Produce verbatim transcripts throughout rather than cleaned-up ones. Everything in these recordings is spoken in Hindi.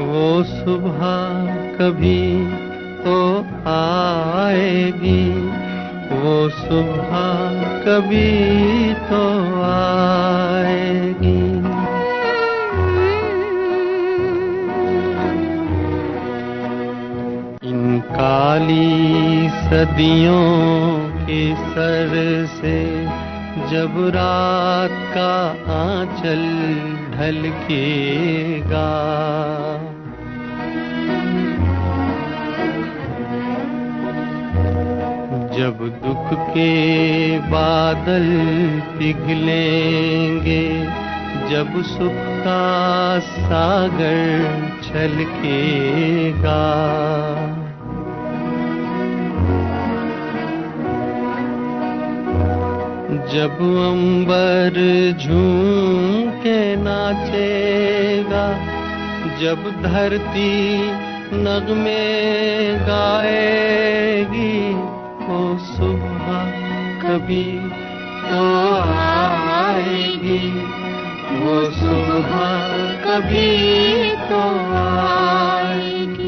वो सुबह कभी तो आएगी, वो सुबह कभी तो आएगी। इन काली सदियों के सर से जब रात का आंचल ढलकेगा, जब दुख के बादल पिघलेंगे, जब सुख का सागर छलकेगा, जब अंबर झूम के नाचेगा, जब धरती नगमे गाएगी, वो सुबह कभी तो आएगी, वो सुबह कभी तो आएगी।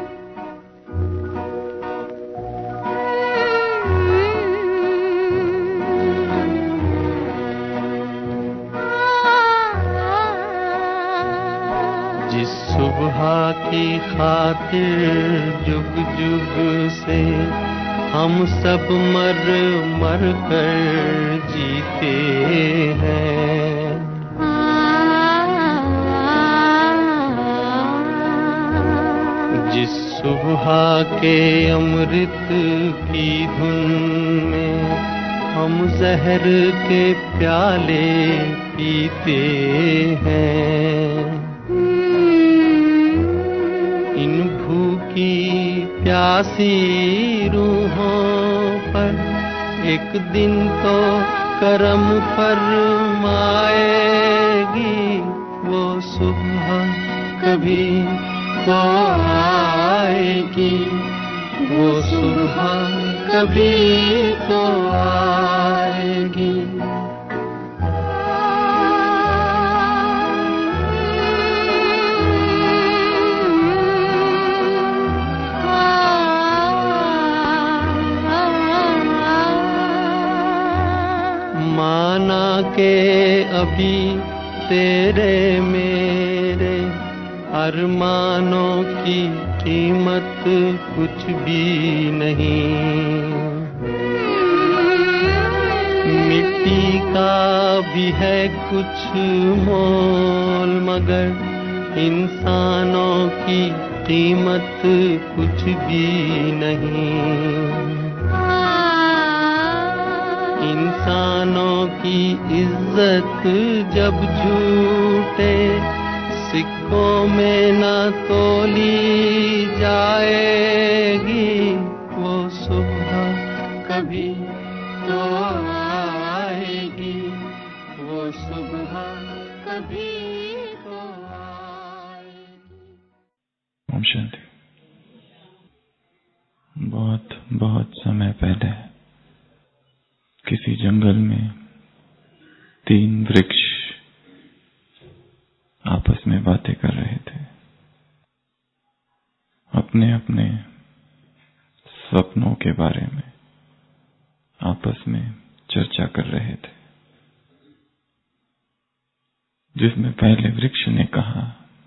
जिस सुबह की खातिर जुग जुग से हम सब मर मर कर जीते हैं, जिस सुबह के अमृत की धुन में हम जहर के प्याले पीते हैं, इन भूखी प्यासी रूहों पर एक दिन तो करम फरमाएगी, वो सुबह कभी तो आएगी, वो सुबह कभी तो आएगी। माना के अभी तेरे मेरे अरमानों की कीमत कुछ भी नहीं, मिट्टी का भी है कुछ मोल, मगर इंसानों की कीमत कुछ भी नहीं। इंसानों की इज्जत जब झूठे सिक्कों में न तोली जाएगी, वो सुबह कभी तो आएगी, वो सुबह कभी तो आएगी। ओम शांति। बहुत बहुत समय पहले किसी जंगल में तीन वृक्ष आपस में बातें कर रहे थे, अपने अपने सपनों के बारे में आपस में चर्चा कर रहे थे, जिसमें पहले वृक्ष ने कहा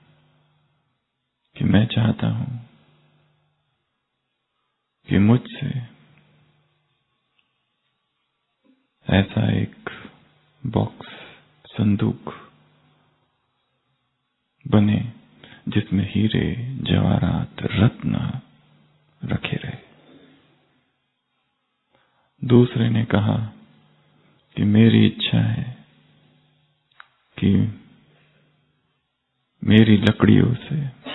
कि मैं चाहता हूं कि मुझसे ऐसा एक बॉक्स, संदूक बने जिसमें हीरे जवाहरात रत्न रखे रहे। दूसरे ने कहा कि मेरी इच्छा है कि मेरी लकड़ियों से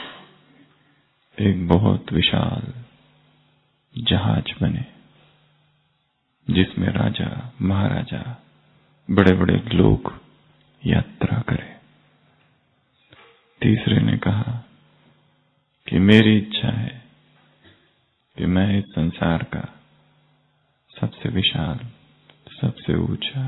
एक बहुत विशाल जहाज बने जिसमें राजा महाराजा बड़े बड़े लोग यात्रा करें। तीसरे ने कहा कि मेरी इच्छा है कि मैं इस संसार का सबसे विशाल, सबसे ऊंचा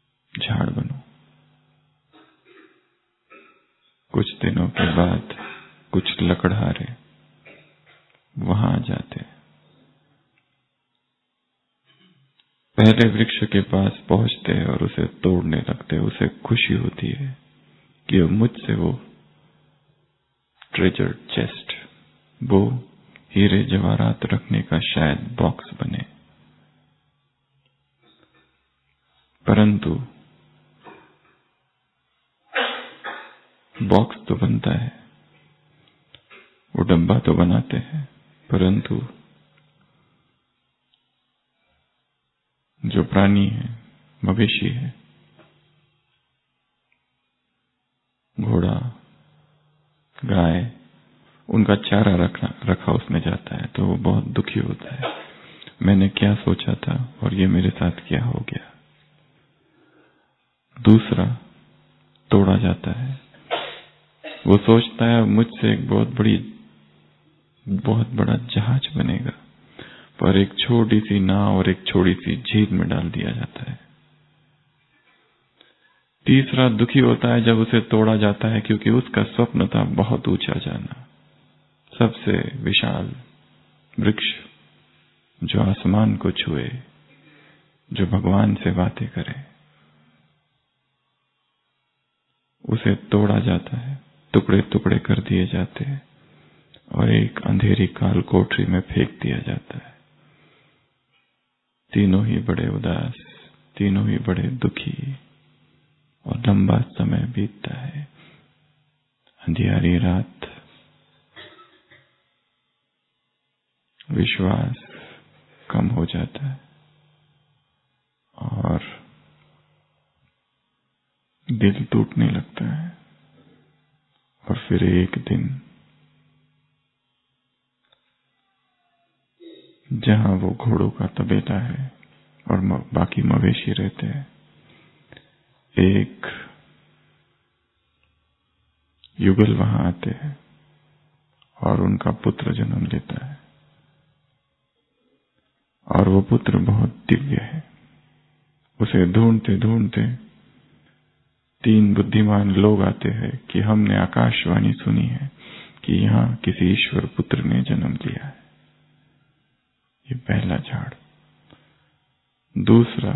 झाड़ बनूं। कुछ दिनों के बाद कुछ लकड़हारे वहां जाते। पहले वृक्ष के पास पहुंचते और उसे तोड़ने लगते। उसे खुशी होती है कि अब मुझसे वो ट्रेजर चेस्ट, वो हीरे जवाहरात रखने का शायद बॉक्स बने। परंतु बॉक्स तो बनता है, वो डब्बा तो बनाते हैं, परंतु जो प्राणी है, मवेशी है, घोड़ा, गाय, उनका चारा रखना रखा उसमें जाता है तो वो बहुत दुखी होता है। मैंने क्या सोचा था और ये मेरे साथ क्या हो गया। दूसरा तोड़ा जाता है। वो सोचता है मुझसे एक बहुत बड़ी बहुत बड़ा जहाज बनेगा, पर एक छोटी सी नाव और एक छोटी सी झील में डाल दिया जाता है। तीसरा दुखी होता है जब उसे तोड़ा जाता है, क्योंकि उसका स्वप्न था बहुत ऊंचा जाना, सबसे विशाल वृक्ष जो आसमान को छुए, जो भगवान से बातें करे। उसे तोड़ा जाता है, टुकड़े टुकड़े कर दिए जाते हैं और एक अंधेरी काल कोठरी में फेंक दिया जाता है। तीनों ही बड़े उदास, तीनों ही बड़े दुखी, और लंबा समय बीतता है। अंधियारी रात, विश्वास कम हो जाता है और दिल टूटने लगता है। और फिर एक दिन जहां वो घोड़ों का तबेला है और बाकी मवेशी रहते हैं, एक युगल वहां आते हैं और उनका पुत्र जन्म लेता है। और वो पुत्र बहुत दिव्य है। उसे ढूंढते ढूंढते तीन बुद्धिमान लोग आते हैं कि हमने आकाशवाणी सुनी है कि यहां किसी ईश्वर पुत्र ने जन्म लिया है। ये पहला झाड़। दूसरा,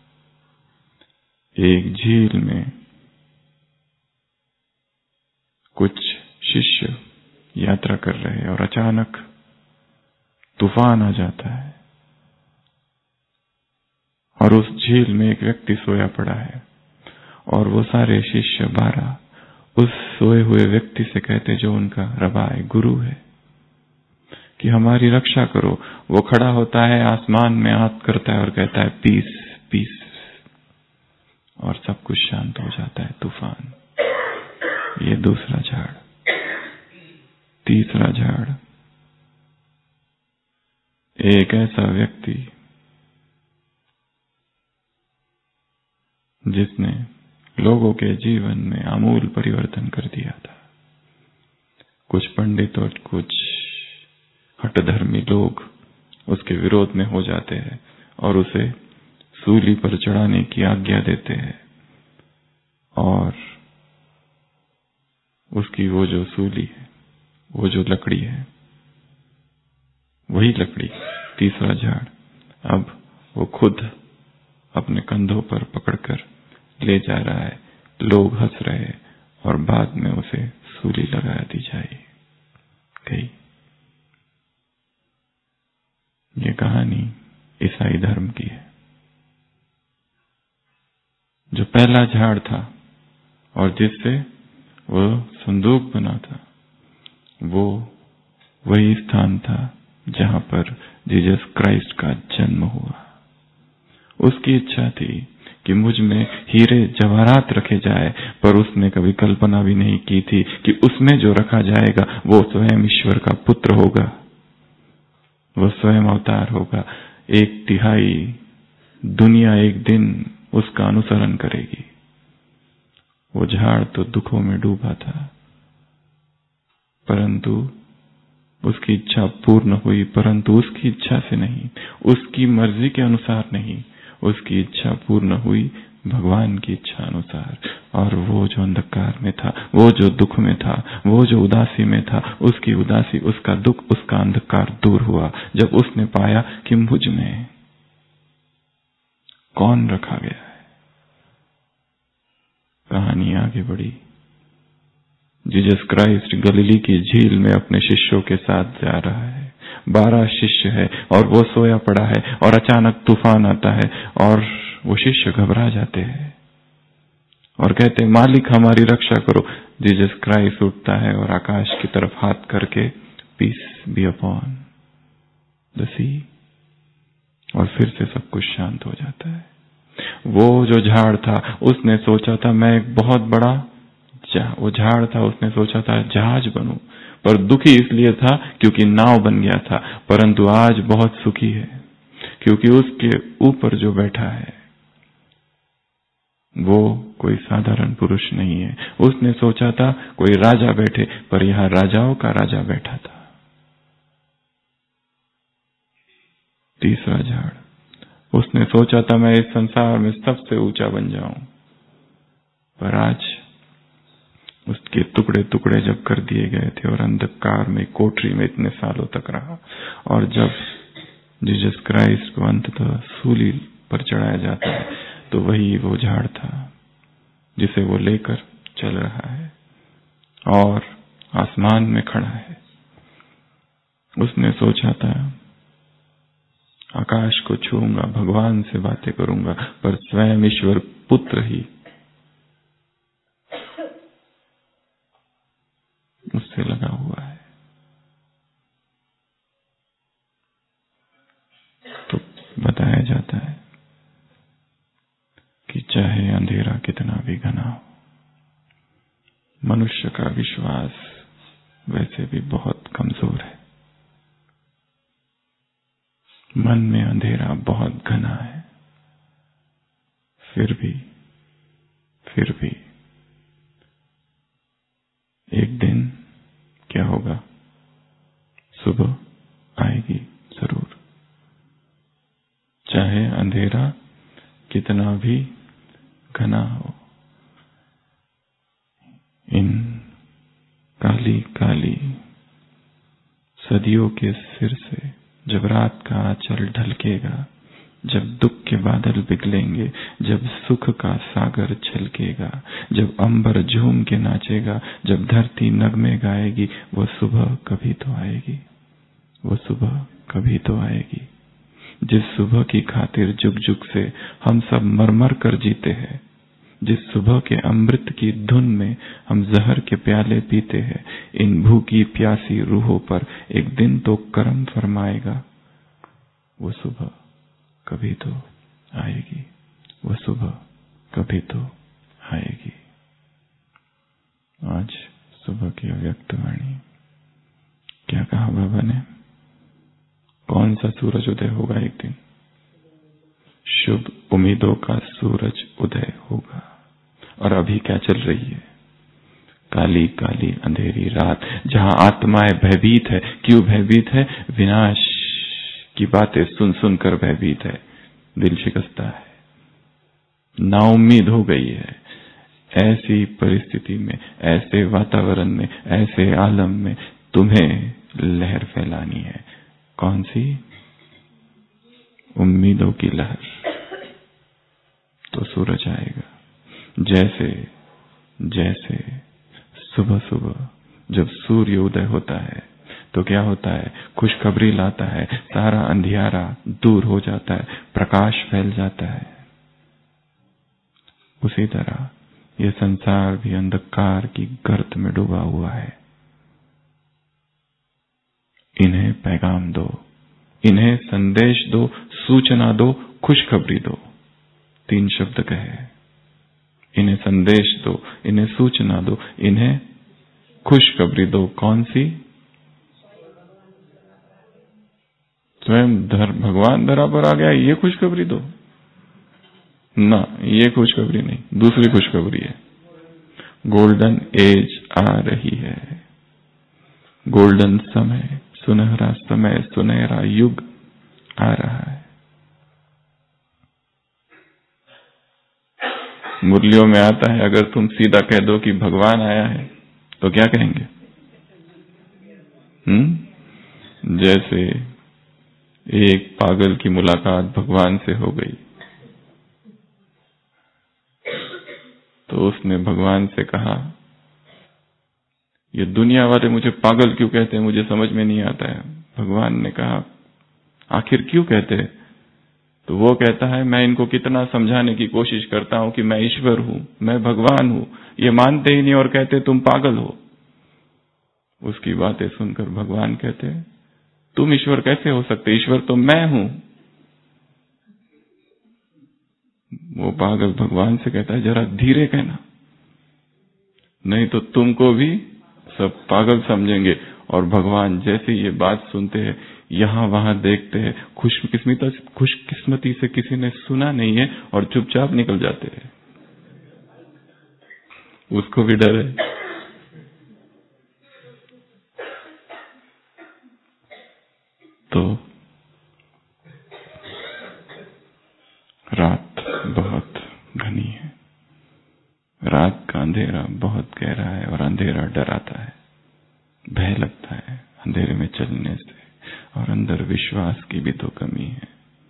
एक झील में कुछ शिष्य यात्रा कर रहे हैं और अचानक तूफान आ जाता है और उस झील में एक व्यक्ति सोया पड़ा है और वो सारे शिष्य बारह उस सोए हुए व्यक्ति से कहते, जो उनका रबाए गुरु है, कि हमारी रक्षा करो। वो खड़ा होता है, आसमान में हाथ करता है और कहता है पीस पीस, और सब कुछ शांत हो जाता है। तूफान। ये दूसरा झाड़। तीसरा झाड़, एक ऐसा व्यक्ति जिसने लोगों के जीवन में आमूल परिवर्तन कर दिया था। कुछ पंडित और कुछ हठधर्मी लोग उसके विरोध में हो जाते हैं और उसे सूली पर चढ़ाने की आज्ञा देते हैं, और उसकी वो जो सूली है, वो जो लकड़ी है, वही लकड़ी, तीसरा झाड़, अब वो खुद अपने कंधों पर पकड़कर ले जा रहा है। लोग हंस रहे हैं और बाद में उसे सूली लगा दी जाए गई। ये कहानी ईसाई धर्म की है। जो पहला झाड़ था और जिससे वो संदूक बना था, वो वही स्थान था जहां पर जीसस क्राइस्ट का जन्म हुआ। उसकी इच्छा थी कि मुझ में हीरे जवाहरात रखे जाए, पर उसने कभी कल्पना भी नहीं की थी कि उसमें जो रखा जाएगा वो स्वयं ईश्वर का पुत्र होगा, वो स्वयं अवतार होगा। एक तिहाई दुनिया एक दिन उसका अनुसरण करेगी। वो झाड़ तो दुखों में डूबा था, परंतु उसकी इच्छा पूर्ण हुई, परंतु उसकी इच्छा से नहीं, उसकी मर्जी के अनुसार नहीं। उसकी इच्छा पूर्ण हुई भगवान की इच्छा अनुसार। और वो जो अंधकार में था, वो जो दुख में था, वो जो उदासी में था, उसकी उदासी, उसका दुख, उसका अंधकार दूर हुआ जब उसने पाया कि मुझ में कौन रखा गया है। कहानी आगे बढ़ी। जीसस क्राइस्ट गलीली की झील में अपने शिष्यों के साथ जा रहा है। बारह शिष्य है और वो सोया पड़ा है और अचानक तूफान आता है और वो शिष्य घबरा जाते हैं और कहते हैं, मालिक हमारी रक्षा करो। जीसस क्राइस्ट उठता है और आकाश की तरफ हाथ करके, peace be upon the sea, और फिर से सब कुछ शांत हो जाता है। वो जो झाड़ था उसने सोचा था मैं एक बहुत बड़ा, वो झाड़ था उसने सोचा था जहाज बनूं, पर दुखी इसलिए था क्योंकि नाव बन गया था। परंतु आज बहुत सुखी है क्योंकि उसके ऊपर जो बैठा है वो कोई साधारण पुरुष नहीं है। उसने सोचा था कोई राजा बैठे, पर यहां राजाओं का राजा बैठा था। तीसरा झाड़, उसने सोचा था मैं इस संसार में सबसे ऊंचा बन जाऊं, पर आज उसके टुकड़े टुकड़े जब कर दिए गए थे और अंधकार में कोठरी में इतने सालों तक रहा, और जब जीसस क्राइस्ट को अंततः सूली पर चढ़ाया जाता है तो वही वो झाड़ था जिसे वो लेकर चल रहा है और आसमान में खड़ा है। उसने सोचा था आकाश को छूऊंगा, भगवान से बातें करूंगा, पर स्वयं ईश्वर पुत्र ही उससे लगा हुआ है। तो बताया जाता है कि चाहे अंधेरा कितना भी घना हो, मनुष्य का विश्वास वैसे भी बहुत कमजोर है। मन में अंधेरा बहुत घना है, फिर भी फिर भी एक दिन क्या होगा, सुबह आएगी जरूर। चाहे अंधेरा कितना भी घना हो, इन काली काली सदियों के सिर से जब रात का आंचल ढलकेगा, जब दुख के बादल पिघलेंगे, जब सुख का सागर छलकेगा, जब अंबर झूम के नाचेगा, जब धरती नगमे गाएगी, वो सुबह कभी तो आएगी, वो सुबह कभी तो आएगी। जिस सुबह की खातिर जुग जुग से हम सब मरमर कर जीते हैं, जिस सुबह के अमृत की धुन में हम जहर के प्याले पीते हैं, इन भूखी प्यासी रूहों पर एक दिन तो करम फरमाएगा। वो सुबह कभी तो आएगी, वो सुबह कभी तो आएगी। आज सुबह की अव्यक्त वाणी। क्या कहा बाबा ने? कौन सा सूरज उदय होगा एक दिन? शुभ उम्मीदों का सूरज उदय होगा। और अभी क्या चल रही है? काली काली अंधेरी रात, जहां आत्माएं भयभीत है। क्यों भयभीत है? विनाश की बातें सुन सुनकर भयभीत है, दिल शिकस्ता है, नाउम्मीद हो गई है। ऐसी परिस्थिति में, ऐसे वातावरण में, ऐसे आलम में तुम्हें लहर फैलानी है। कौन सी? उम्मीदों की लहर। तो सूरज आएगा। जैसे जैसे सुबह सुबह जब सूर्य उदय होता है तो क्या होता है? खुशखबरी लाता है, सारा अंधियारा दूर हो जाता है, प्रकाश फैल जाता है। उसी तरह यह संसार भी अंधकार की गर्त में डूबा हुआ है। इन्हें पैगाम दो, इन्हें संदेश दो, सूचना दो, खुशखबरी दो। तीन शब्द कहे। इन्हें संदेश दो, इन्हें सूचना दो, इन्हें खुशखबरी दो। कौन सी? स्वयं धर भगवान धरा पर आ गया, ये खुशखबरी दो ना, ये खुशखबरी नहीं, दूसरी खुशखबरी है। गोल्डन एज आ रही है, गोल्डन समय, सुनहरा समय, सुनहरा युग आ रहा है। मुरलियों में आता है, अगर तुम सीधा कह दो कि भगवान आया है तो क्या कहेंगे? हम्म जैसे एक पागल की मुलाकात भगवान से हो गई तो उसने भगवान से कहा, ये दुनिया वाले मुझे पागल क्यों कहते हैं, मुझे समझ में नहीं आता है। भगवान ने कहा, आखिर क्यों कहते हैं? तो वो कहता है, मैं इनको कितना समझाने की कोशिश करता हूं कि मैं ईश्वर हूं, मैं भगवान हूं, ये मानते ही नहीं और कहते तुम पागल हो। उसकी बातें सुनकर भगवान कहते हैं, तुम ईश्वर कैसे हो सकते, ईश्वर तो मैं हूं। वो पागल भगवान से कहता है, जरा धीरे कहना, नहीं तो तुमको भी सब पागल समझेंगे। और भगवान जैसे ये बात सुनते हैं, यहां वहां देखते हैं, खुशकिस्मती खुशकिस्मती से किसी ने सुना नहीं है और चुपचाप निकल जाते हैं। उसको भी डर है। तो रात बहुत घनी है, रात का अंधेरा बहुत गहरा है और अंधेरा डराता है, भय लगता है अंधेरे में चलने से, और अंदर विश्वास की भी तो कमी है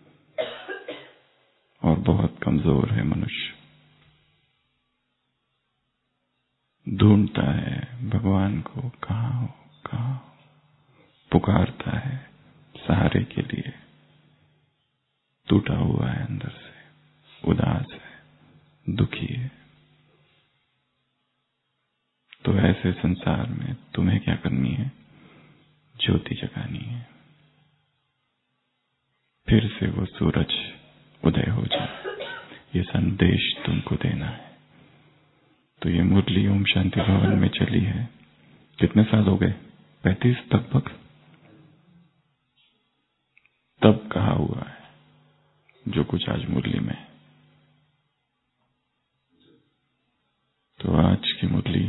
और बहुत कमजोर है मनुष्य। ढूंढता है भगवान को, कहाँ हो कहाँ हो, पुकारता है सहारे के लिए, टूटा हुआ है अंदर से, उदास है, दुखी है। तो ऐसे संसार में तुम्हें क्या करनी है? ज्योति जगानी है, फिर से वो सूरज उदय हो जाए, ये संदेश तुमको देना है। तो ये मुरली ओम शांति भवन में चली है, कितने साल हो गए? पैंतीस लगभग। तब कहा हुआ है जो कुछ आज मुरली में। तो आज की मुरली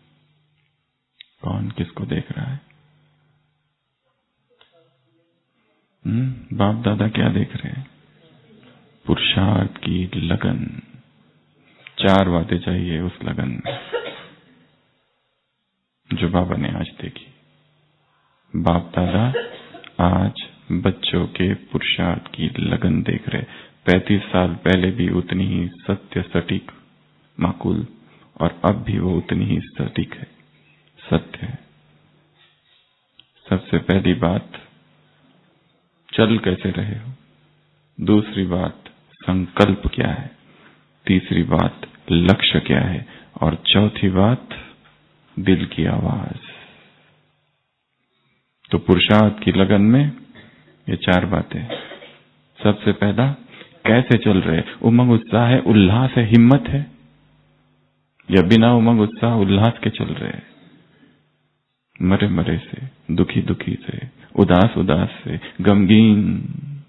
कौन किसको देख रहा है? हम्म बाप दादा क्या देख रहे हैं? पुरुषार्थ की लगन। चार बातें चाहिए उस लगन में जो बाबा ने आज देखी। बाप दादा आज बच्चों के पुरुषार्थ की लगन देख रहे। पैंतीस साल पहले भी उतनी ही सत्य सटीक माकूल, और अब भी वो उतनी ही सटीक है, सत्य है। सबसे पहली बात, चल कैसे रहे हो। दूसरी बात, संकल्प क्या है। तीसरी बात, लक्ष्य क्या है। और चौथी बात, दिल की आवाज। तो पुरुषार्थ की लगन में ये चार बातें। सबसे पहला, कैसे चल रहे? उमंग उत्साह है, उल्लास है, हिम्मत है, या बिना उमंग उत्साह उल्लास के चल रहे? मरे मरे से, दुखी दुखी से, उदास उदास से, गमगीन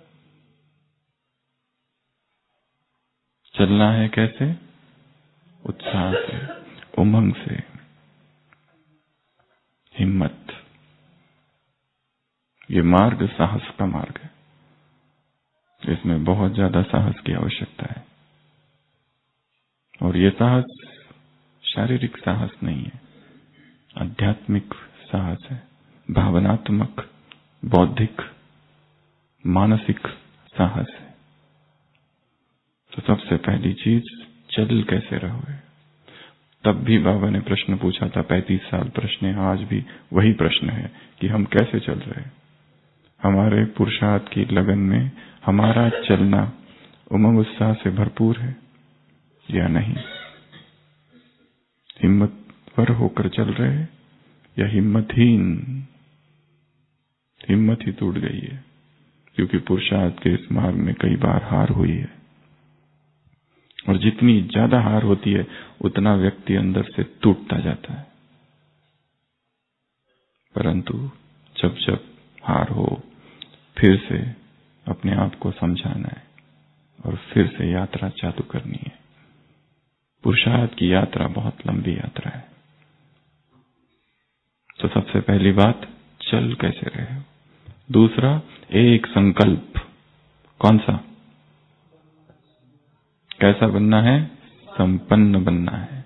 चलना है। कैसे? उत्साह से, उमंग से, हिम्मत। ये मार्ग साहस का मार्ग है, इसमें बहुत ज्यादा साहस की आवश्यकता है। और ये साहस शारीरिक साहस नहीं है, आध्यात्मिक साहस है, भावनात्मक, बौद्धिक, मानसिक साहस है। तो सबसे पहली चीज, चल कैसे रहोगे। तब भी बाबा ने प्रश्न पूछा था, पैंतीस साल प्रश्न, आज भी वही प्रश्न है कि हम कैसे चल रहे हैं। हमारे पुरुषार्थ की लगन में हमारा चलना उमंग उत्साह से भरपूर है या नहीं। हिम्मतवर होकर चल रहे हैं या हिम्मतहीन। हिम्मत ही टूट गई है, क्योंकि पुरुषार्थ के इस मार्ग में कई बार हार हुई है। और जितनी ज्यादा हार होती है उतना व्यक्ति अंदर से टूटता जाता है। परंतु जब जब हार हो, फिर से अपने आप को समझाना है और फिर से यात्रा चालू करनी है। पुरुषार्थ की यात्रा बहुत लंबी यात्रा है। तो सबसे पहली बात, चल कैसे रहे हो। दूसरा, एक संकल्प। कौन सा? कैसा बनना है? संपन्न बनना है।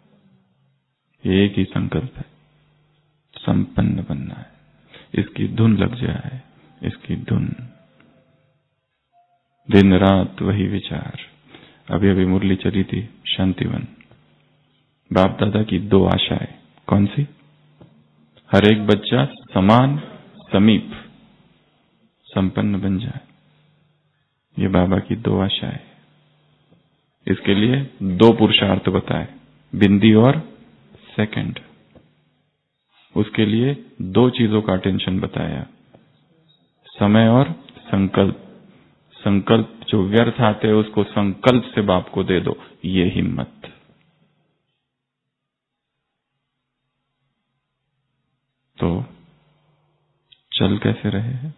एक ही संकल्प है, संपन्न बनना है। इसकी धुन लग जाए, इसकी धुन, दिन रात वही विचार। अभी अभी मुरली चली थी शांतिवन। बाप दादा की दो आशाएं, कौन सी? हर एक बच्चा समान, समीप, संपन्न बन जाए। ये बाबा की दो आशाएं। इसके लिए दो पुरुषार्थ बताए, बिंदी और सेकंड। उसके लिए दो चीजों का टेंशन बताया, समय और संकल्प। संकल्प जो व्यर्थ आते हैं उसको संकल्प से बाप को दे दो, ये हिम्मत। तो चल कैसे रहे हैं?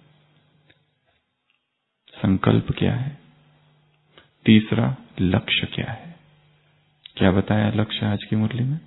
संकल्प क्या है? तीसरा, लक्ष्य क्या है? क्या बताया लक्ष्य आज की मुरली में?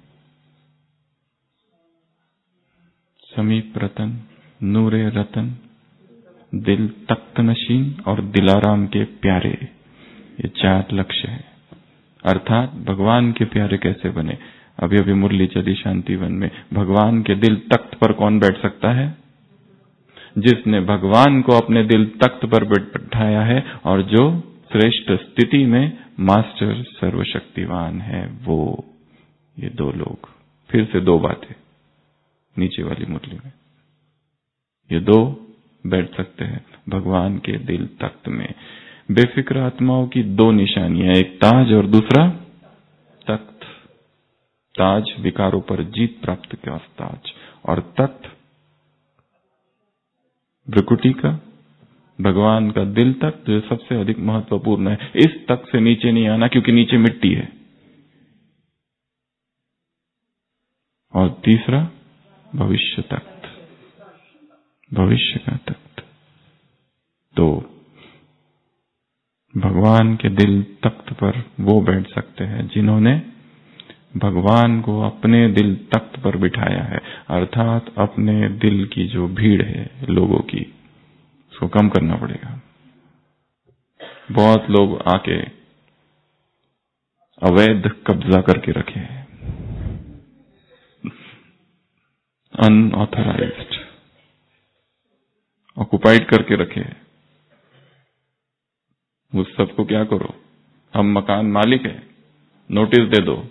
समीप रतन, नूरे रतन, दिल तख्त नशीन और दिलाराम के प्यारे, ये चार लक्ष्य है। अर्थात भगवान के प्यारे कैसे बने। अभी अभी मुरली चली शांतिवन में, भगवान के दिल तख्त पर कौन बैठ सकता है? जिसने भगवान को अपने दिल तख्त पर बैठाया है और जो श्रेष्ठ स्थिति में मास्टर सर्वशक्तिवान है, वो। ये दो लोग, फिर से दो बातें नीचे वाली मुरली में। ये दो बैठ सकते हैं भगवान के दिल तख्त में। बेफिक्र आत्माओं की दो निशानियां, एक ताज और दूसरा तख्त। ताज विकारों पर जीत प्राप्त का ताज, और तख्त भ्रिकुटी का, भगवान का दिल तख्त जो सबसे अधिक महत्वपूर्ण है। इस तख्त से नीचे नहीं आना, क्योंकि नीचे मिट्टी है। और तीसरा भविष्य तख्त, भविष्य का तख्त। तो भगवान के दिल तख्त पर वो बैठ सकते हैं जिन्होंने भगवान को अपने दिल तख्त पर बिठाया है। अर्थात अपने दिल की जो भीड़ है लोगों की, उसको कम करना पड़ेगा। बहुत लोग आके अवैध कब्जा करके रखे हैं, अनऑथराइज्ड, ऑक्युपाइड करके रखे हैं। उस सबको क्या करो, हम मकान मालिक है, नोटिस दे दो,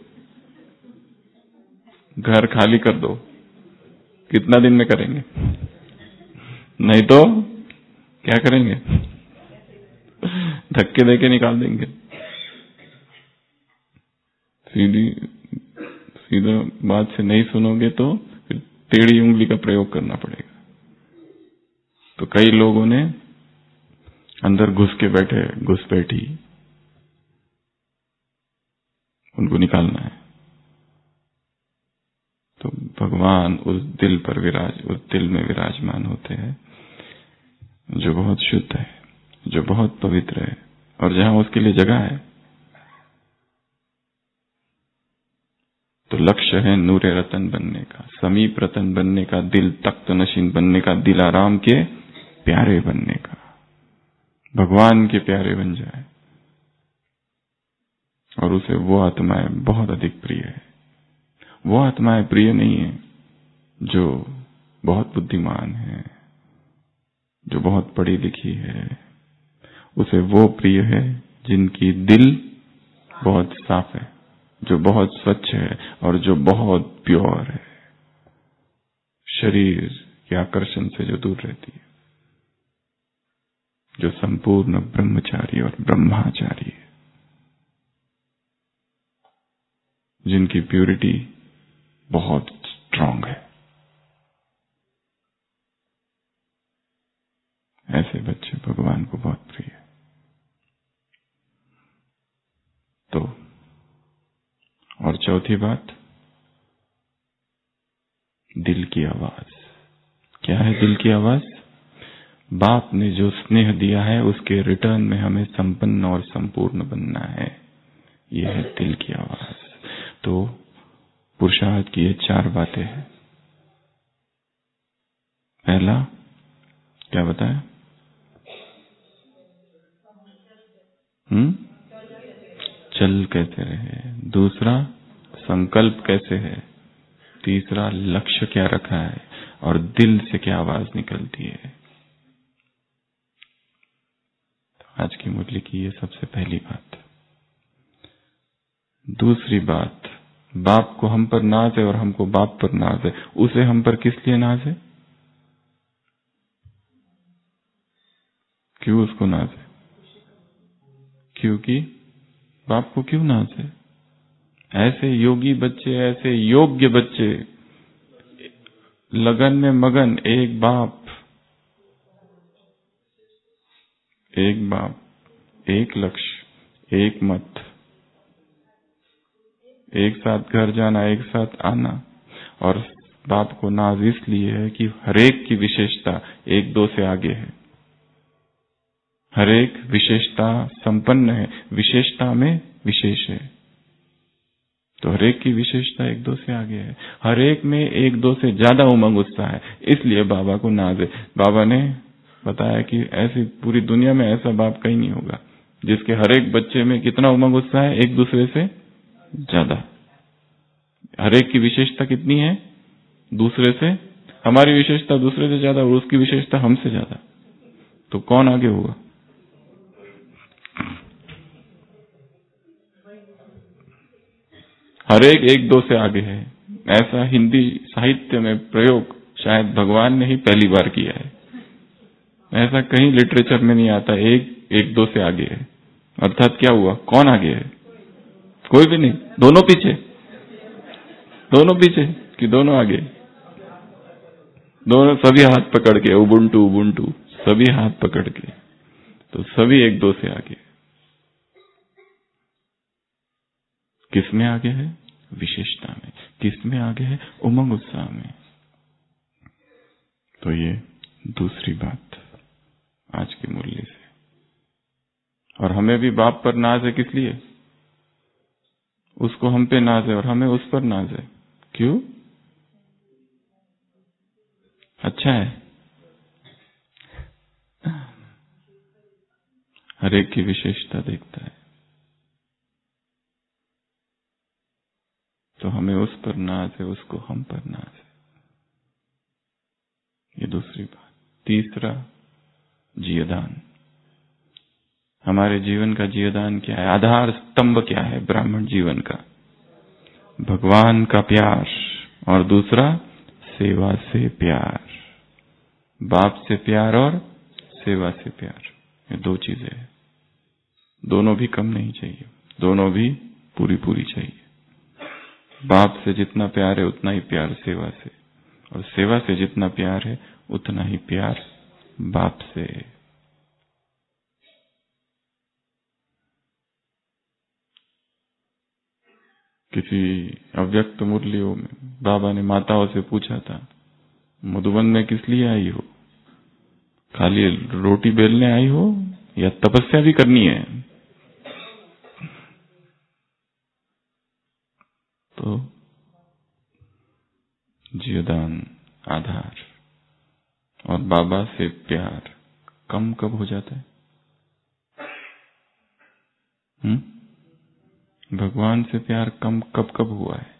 घर खाली कर दो। कितना दिन में करेंगे? नहीं तो क्या करेंगे? धक्के देके निकाल देंगे। सीधी सीधा बात से नहीं सुनोगे तो फिर टेढ़ी उंगली का प्रयोग करना पड़ेगा। तो कई लोगों ने अंदर घुस के बैठे, घुसपैठी, उनको निकालना है। तो भगवान उस दिल पर विराज उस दिल में विराजमान होते हैं जो बहुत शुद्ध है, जो बहुत पवित्र है, और जहां उसके लिए जगह है। तो लक्ष्य है नूरे रतन बनने का, समीप रतन बनने का, दिल तख्त नशीन बनने का, दिलाराम के प्यारे बनने का। भगवान के प्यारे बन जाए और उसे वो आत्माएं बहुत अधिक प्रिय है। वो आत्माएं प्रिय नहीं है जो बहुत बुद्धिमान है, जो बहुत पढ़ी लिखी है। उसे वो प्रिय है जिनकी दिल बहुत साफ है, जो बहुत स्वच्छ है और जो बहुत प्योर है, शरीर के आकर्षण से जो दूर रहती है, जो संपूर्ण ब्रह्मचारी और ब्रह्माचारी है, जिनकी प्यूरिटी बहुत स्ट्रांग है। ऐसे बच्चे भगवान को बहुत प्रिय है। तो और चौथी बात, दिल की आवाज। क्या है दिल की आवाज? बाप ने जो स्नेह दिया है उसके रिटर्न में हमें संपन्न और संपूर्ण बनना है। यह है दिल की आवाज। तो पुरुषार्थ की ये चार बातें हैं। पहला क्या बताया? हम्म चल कैसे रहे, दूसरा संकल्प कैसे है, तीसरा लक्ष्य क्या रखा है और दिल से क्या आवाज निकलती है। तो आज की मुरली की ये सबसे पहली बात। दूसरी बात, बाप को हम पर नाज है और हमको बाप पर नाज है। उसे हम पर किस लिए नाज है? क्यों उसको नाज है? क्योंकि बाप को क्यों नाज है? ऐसे योगी बच्चे, ऐसे योग्य बच्चे, लगन में मगन, एक बाप, एक बाप, एक लक्ष्य, एक मत, एक साथ घर जाना, एक साथ आना। और बाप को नाज इसलिए है कि हरेक की विशेषता एक दो से आगे है, हरेक विशेषता संपन्न है, विशेषता में विशेष है। तो हरेक की विशेषता एक दो से आगे है, हरेक में एक दो से ज्यादा उमंग उत्साह है, इसलिए बाबा को नाज है। बाबा ने बताया कि ऐसी पूरी दुनिया में ऐसा बाप कहीं नहीं होगा जिसके हरेक बच्चे में कितना उमंग उत्साह है, एक दूसरे से ज्यादा। हरेक की विशेषता कितनी है? दूसरे से, हमारी विशेषता दूसरे से ज्यादा और उसकी विशेषता हमसे ज्यादा। तो कौन आगे होगा? हरेक एक दो से आगे है। ऐसा हिंदी साहित्य में प्रयोग शायद भगवान ने ही पहली बार किया है। ऐसा कहीं लिटरेचर में नहीं आता, एक एक दो से आगे है। अर्थात क्या हुआ? कौन आगे है? कोई भी नहीं, दोनों पीछे, दोनों पीछे कि दोनों आगे? दोनों, सभी हाथ पकड़ के, उबुंटू उबुंटू, सभी हाथ पकड़ के, तो सभी एक दो से आगे। किस में आगे है? विशेषता में। किस में आगे है? उमंग उत्साह में। तो ये दूसरी बात आज की मुरली से। और हमें भी बाप पर नाज है, किस लिए? उसको हम पे नाज है और हमें उस पर नाज है। क्यों? अच्छा है, हर एक की विशेषता देखता है, तो हमें उस पर नाज है, उसको हम पर नाज है। ये दूसरी बात। तीसरा, जीवदान। हमारे जीवन का जीवदान क्या है? आधार स्तंभ क्या है ब्राह्मण जीवन का? भगवान का प्यार, और दूसरा सेवा से प्यार। बाप से प्यार और सेवा से प्यार, ये दो चीजें हैं। दोनों भी कम नहीं चाहिए, दोनों भी पूरी पूरी चाहिए। बाप से जितना प्यार है उतना ही प्यार सेवा से, और सेवा से जितना प्यार है उतना ही प्यार बाप से। किसी अव्यक्त मुरलियों में बाबा ने माताओं से पूछा था, मधुबन में किस लिए आई हो? खाली रोटी बेलने आई हो या तपस्या भी करनी है? तो जीवदान, आधार और बाबा से प्यार कम कब हो जाता है? हुँ? भगवान से प्यार कम कब कब हुआ है?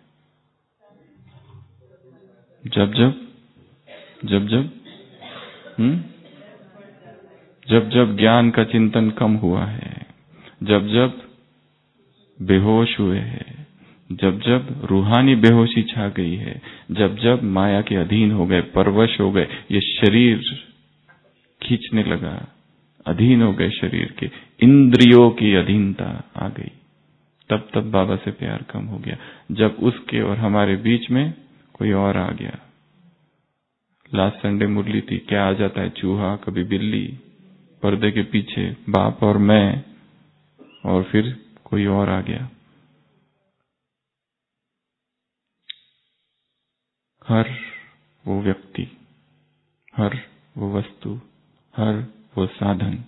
जब जब जब जब हुँ? जब जब ज्ञान का चिंतन कम हुआ है, जब जब बेहोश हुए हैं, जब जब रूहानी बेहोशी छा गई है, जब जब माया के अधीन हो गए, परवश हो गए, ये शरीर खींचने लगा, अधीन हो गए शरीर के, इंद्रियों की अधीनता आ गई, तब तब बाबा से प्यार कम हो गया। जब उसके और हमारे बीच में कोई और आ गया। लास्ट संडे मुरली थी, क्या आ जाता है? चूहा, कभी बिल्ली, पर्दे के पीछे बाप और मैं, और फिर कोई और आ गया। हर वो व्यक्ति, हर वो वस्तु, हर वो साधन,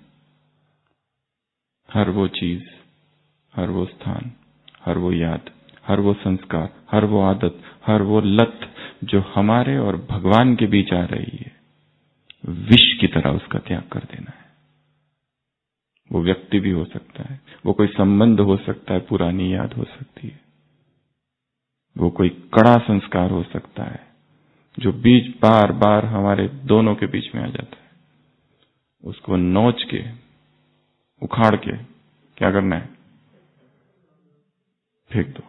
हर वो चीज, हर वो स्थान, हर वो याद, हर वो संस्कार, हर वो आदत, हर वो लत जो हमारे और भगवान के बीच आ रही है, विष की तरह उसका त्याग कर देना है। वो व्यक्ति भी हो सकता है, वो कोई संबंध हो सकता है, पुरानी याद हो सकती है, वो कोई कड़ा संस्कार हो सकता है जो बीच बार बार हमारे दोनों के बीच में आ जाता है। उसको नोच के, उखाड़ के क्या करना है? फेंक दो।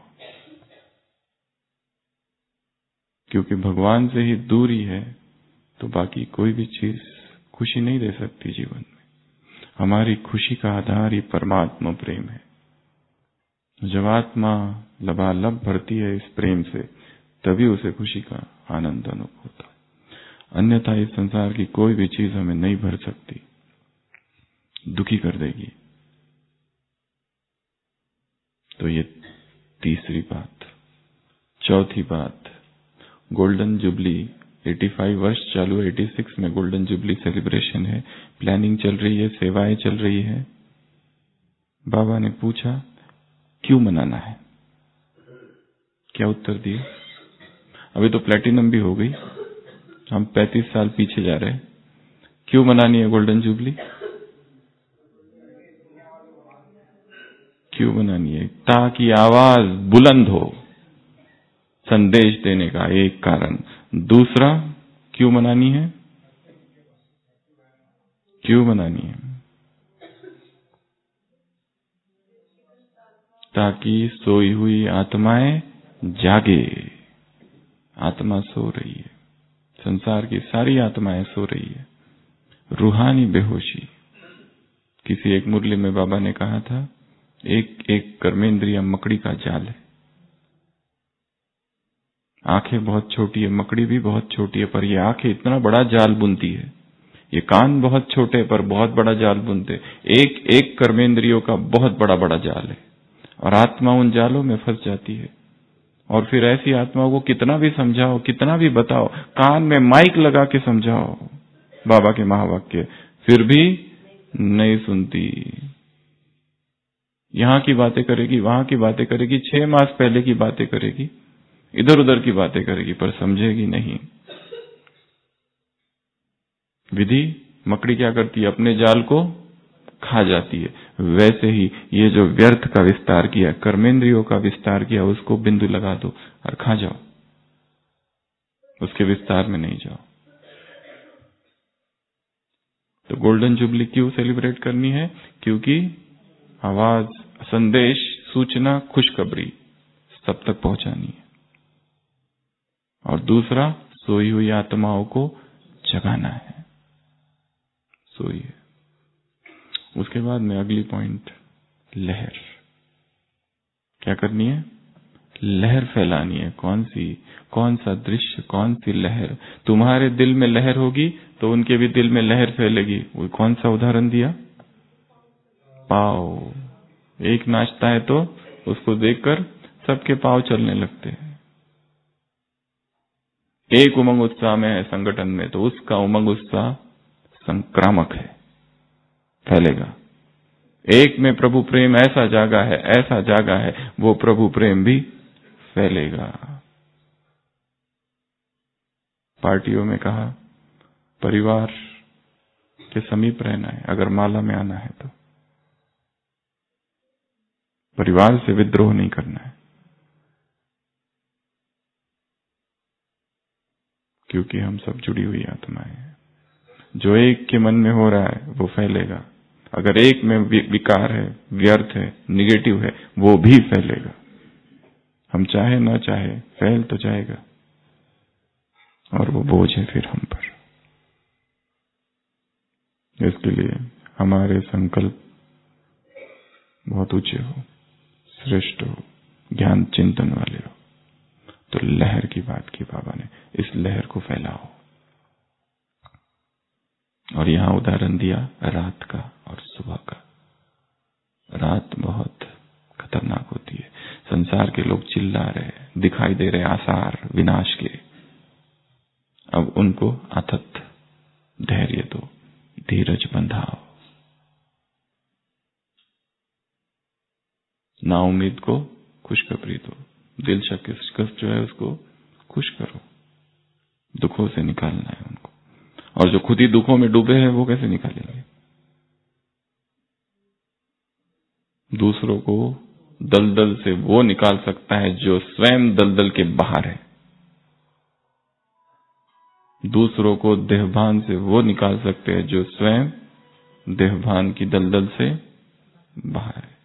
क्योंकि भगवान से ही दूरी है तो बाकी कोई भी चीज खुशी नहीं दे सकती जीवन में। हमारी खुशी का आधार ही परमात्मा प्रेम है। जब आत्मा लबालब भरती है इस प्रेम से, तभी उसे खुशी का आनंद अनुभव होता है। अन्यथा इस संसार की कोई भी चीज हमें नहीं भर सकती, दुखी कर देगी। तो ये तीसरी बात। चौथी बात, गोल्डन जुबली, पचासी वर्ष चालू है, छियासी में गोल्डन जुबली सेलिब्रेशन है, प्लानिंग चल रही है, सेवाएं चल रही है। बाबा ने पूछा क्यों मनाना है? क्या उत्तर दिया? अभी तो प्लेटिनम भी हो गई, हम पैंतीस साल पीछे जा रहे हैं। क्यों मनानी है गोल्डन जुबली? क्यों मनानी है? ताकि आवाज बुलंद हो, संदेश देने का एक कारण। दूसरा, क्यों मनानी है? क्यों मनानी है? ताकि सोई हुई आत्माएं जागे। आत्मा सो रही है, संसार की सारी आत्माएं सो रही है। रूहानी बेहोशी। किसी एक मुरली में बाबा ने कहा था, एक एक कर्मेंद्रिय मकड़ी का जाल है। आंखें बहुत छोटी है, मकड़ी भी बहुत छोटी है, पर ये आंखें इतना बड़ा जाल बुनती है। ये कान बहुत छोटे पर बहुत बड़ा जाल बुनते। एक एक कर्मेंद्रियों का बहुत बड़ा बड़ा जाल है, और आत्मा उन जालों में फंस जाती है। और फिर ऐसी आत्माओं को कितना भी समझाओ, कितना भी बताओ, कान में माइक लगा के समझाओ बाबा के महावाक्य, फिर भी नहीं सुनती। यहां की बातें करेगी, वहां की बातें करेगी, छह मास पहले की बातें करेगी, इधर उधर की बातें करेगी, पर समझेगी नहीं। विधि, मकड़ी क्या करती है? अपने जाल को खा जाती है। वैसे ही ये जो व्यर्थ का विस्तार किया, कर्मेंद्रियों का विस्तार किया, उसको बिंदु लगा दो और खा जाओ, उसके विस्तार में नहीं जाओ। तो गोल्डन जुबली क्यों सेलिब्रेट करनी है? क्योंकि आवाज, संदेश, सूचना, खुशखबरी सब तक पहुंचानी है। और दूसरा, सोई हुई आत्माओं को जगाना है। सोइए। उसके बाद में अगली पॉइंट, लहर। क्या करनी है? लहर फैलानी है। कौन सी? कौन सा दृश्य, कौन सी लहर? तुम्हारे दिल में लहर होगी तो उनके भी दिल में लहर फैलेगी। वो कौन सा उदाहरण दिया? पाव। एक नाचता है तो उसको देखकर सबके पाव चलने लगते हैं। एक उमंग उत्साह में है संगठन में तो उसका उमंग उत्साह संक्रामक है, फैलेगा। एक में प्रभु प्रेम ऐसा जागा है, ऐसा जागा है, वो प्रभु प्रेम भी फैलेगा। पार्टियों में कहा, परिवार के समीप रहना है, अगर माला में आना है तो परिवार से विद्रोह नहीं करना है, क्योंकि हम सब जुड़ी हुई आत्माएं हैं। जो एक के मन में हो रहा है वो फैलेगा। अगर एक में विकार है, व्यर्थ है, निगेटिव है, वो भी फैलेगा। हम चाहे ना चाहे फैल तो जाएगा, और वो बोझ है फिर हम पर। इसके लिए हमारे संकल्प बहुत ऊंचे हो, श्रेष्ठ हो, ज्ञान चिंतन वाले हो। तो लहर की बात की बाबा ने, इस लहर को फैलाओ। और यहां उदाहरण दिया रात का और सुबह का। रात बहुत खतरनाक होती है। संसार के लोग चिल्ला रहे, दिखाई दे रहे आसार विनाश के। अब उनको अथक धैर्य दो, धीरज बंधाओ। नाउम्मीद को खुशखबरी दो। दिल शिकस्त जो है उसको खुश करो। दुखों से निकालना है उनको। और जो खुद ही दुखों में डूबे हैं वो कैसे निकालेंगे? दूसरों को दलदल से वो निकाल सकता है जो स्वयं दलदल के बाहर है। दूसरों को देहभान से वो निकाल सकते हैं जो स्वयं देहभान की दलदल से बाहर है,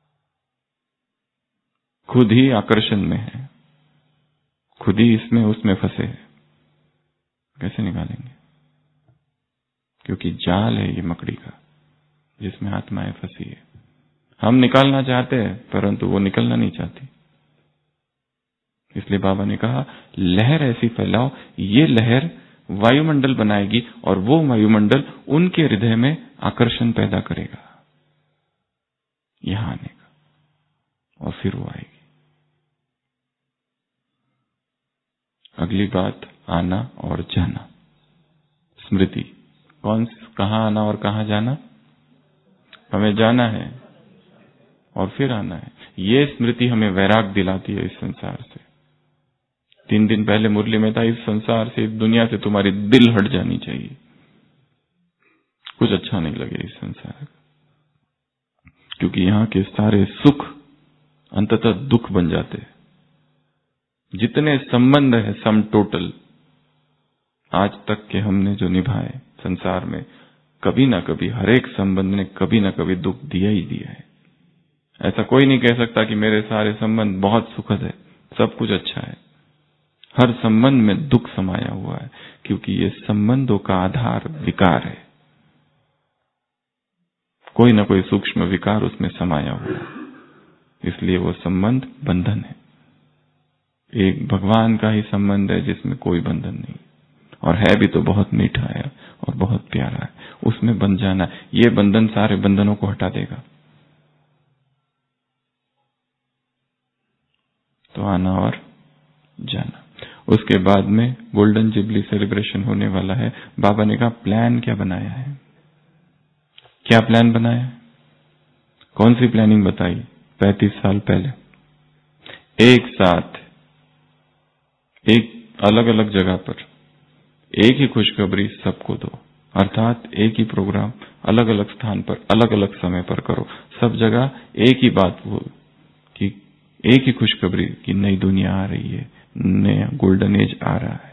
खुद ही आकर्षण में है, खुद ही इसमें उसमें फंसे हैं। कैसे निकालेंगे? क्योंकि जाल है ये मकड़ी का जिसमें आत्माएं फंसी है। हम निकालना चाहते हैं परंतु वो निकलना नहीं चाहती। इसलिए बाबा ने कहा लहर ऐसी फैलाओ, ये लहर वायुमंडल बनाएगी और वो वायुमंडल उनके हृदय में आकर्षण पैदा करेगा यहां आने का, और फिर वो आएगी। अगली बात आना और जाना। स्मृति कौन, कहां आना और कहां जाना? हमें जाना है और फिर आना है। ये स्मृति हमें वैराग दिलाती है इस संसार से। तीन दिन पहले मुरली में था, इस संसार से, इस दुनिया से तुम्हारी दिल हट जानी चाहिए, कुछ अच्छा नहीं लगे इस संसार का, क्योंकि यहां के सारे सुख अंततः दुख बन जाते हैं। जितने संबंध है सम टोटल आज तक के हमने जो निभाए संसार में, कभी ना कभी हर एक संबंध ने कभी ना कभी दुख दिया ही दिया है। ऐसा कोई नहीं कह सकता कि मेरे सारे संबंध बहुत सुखद है, सब कुछ अच्छा है। हर संबंध में दुख समाया हुआ है, क्योंकि ये संबंधों का आधार विकार है। कोई ना कोई सूक्ष्म विकार उसमें समाया हुआ है, इसलिए वो संबंध बंधन है। एक भगवान का ही संबंध है जिसमें कोई बंधन नहीं, और है भी तो बहुत मीठा है और बहुत प्यारा है, उसमें बंध जाना, ये बंधन सारे बंधनों को हटा देगा। तो आना और जाना। उसके बाद में गोल्डन जुबली सेलिब्रेशन होने वाला है। बाबा ने कहा प्लान क्या बनाया है? क्या प्लान बनाया है? कौन सी प्लानिंग बताई? पैंतीस साल पहले एक साथ एक अलग अलग जगह पर एक ही खुशखबरी सबको दो, अर्थात एक ही प्रोग्राम अलग अलग स्थान पर अलग अलग समय पर करो। सब जगह एक ही बात हो कि एक ही खुशखबरी कि नई दुनिया आ रही है, नया गोल्डन एज आ रहा है।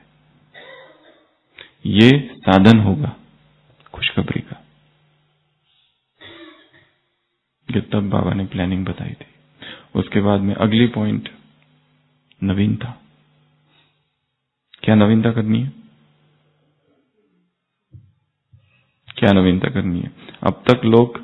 ये साधन होगा खुशखबरी का। ये तब बाबा ने प्लानिंग बताई थी। उसके बाद में अगली पॉइंट नवीनता। क्या नवीनता करनी है? क्या नवीनता करनी है? अब तक लोग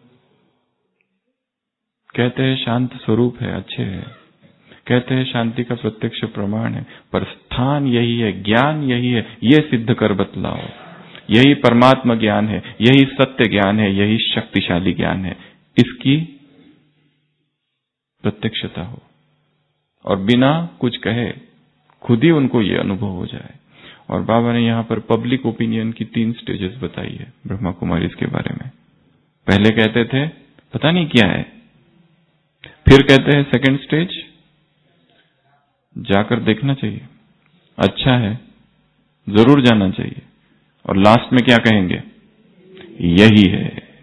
कहते हैं शांत स्वरूप है, अच्छे है, कहते हैं शांति का प्रत्यक्ष प्रमाण है, पर स्थान यही है, ज्ञान यही है, ये सिद्ध कर बतलाओ। यही परमात्मा ज्ञान है, यही सत्य ज्ञान है, यही शक्तिशाली ज्ञान है। इसकी प्रत्यक्षता हो और बिना कुछ कहे खुद ही उनको ये अनुभव हो जाए। और बाबा ने यहां पर पब्लिक ओपिनियन की तीन स्टेजेस बताई है ब्रह्मा कुमारीज के बारे में। पहले कहते थे पता नहीं क्या है, फिर कहते हैं सेकंड स्टेज जाकर देखना चाहिए, अच्छा है, जरूर जाना चाहिए, और लास्ट में क्या कहेंगे? यही है।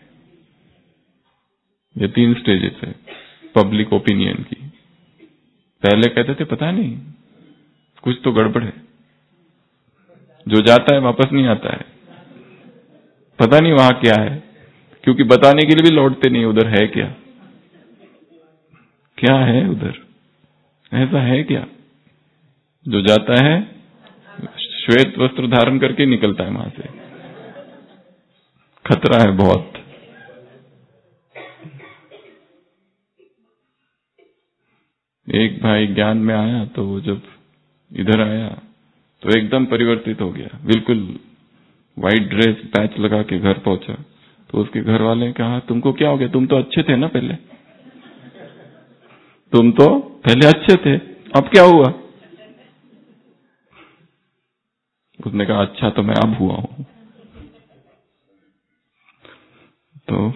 ये तीन स्टेजेस है पब्लिक ओपिनियन की। पहले कहते थे पता नहीं कुछ तो गड़बड़ है, जो जाता है वापस नहीं आता है, पता नहीं वहां क्या है, क्योंकि बताने के लिए भी लौटते नहीं उधर है क्या, क्या है उधर, ऐसा है क्या। जो जाता है श्वेत वस्त्र धारण करके निकलता है वहां से। खतरा है बहुत। एक भाई ज्ञान में आया तो वो जब इधर आया तो एकदम परिवर्तित हो गया, बिल्कुल व्हाइट ड्रेस पैच लगा के घर पहुंचा। तो उसके घर वाले ने कहा तुमको क्या हो गया, तुम तो अच्छे थे ना पहले, तुम तो पहले अच्छे थे, अब क्या हुआ? उसने कहा अच्छा तो मैं अब हुआ हूं। तो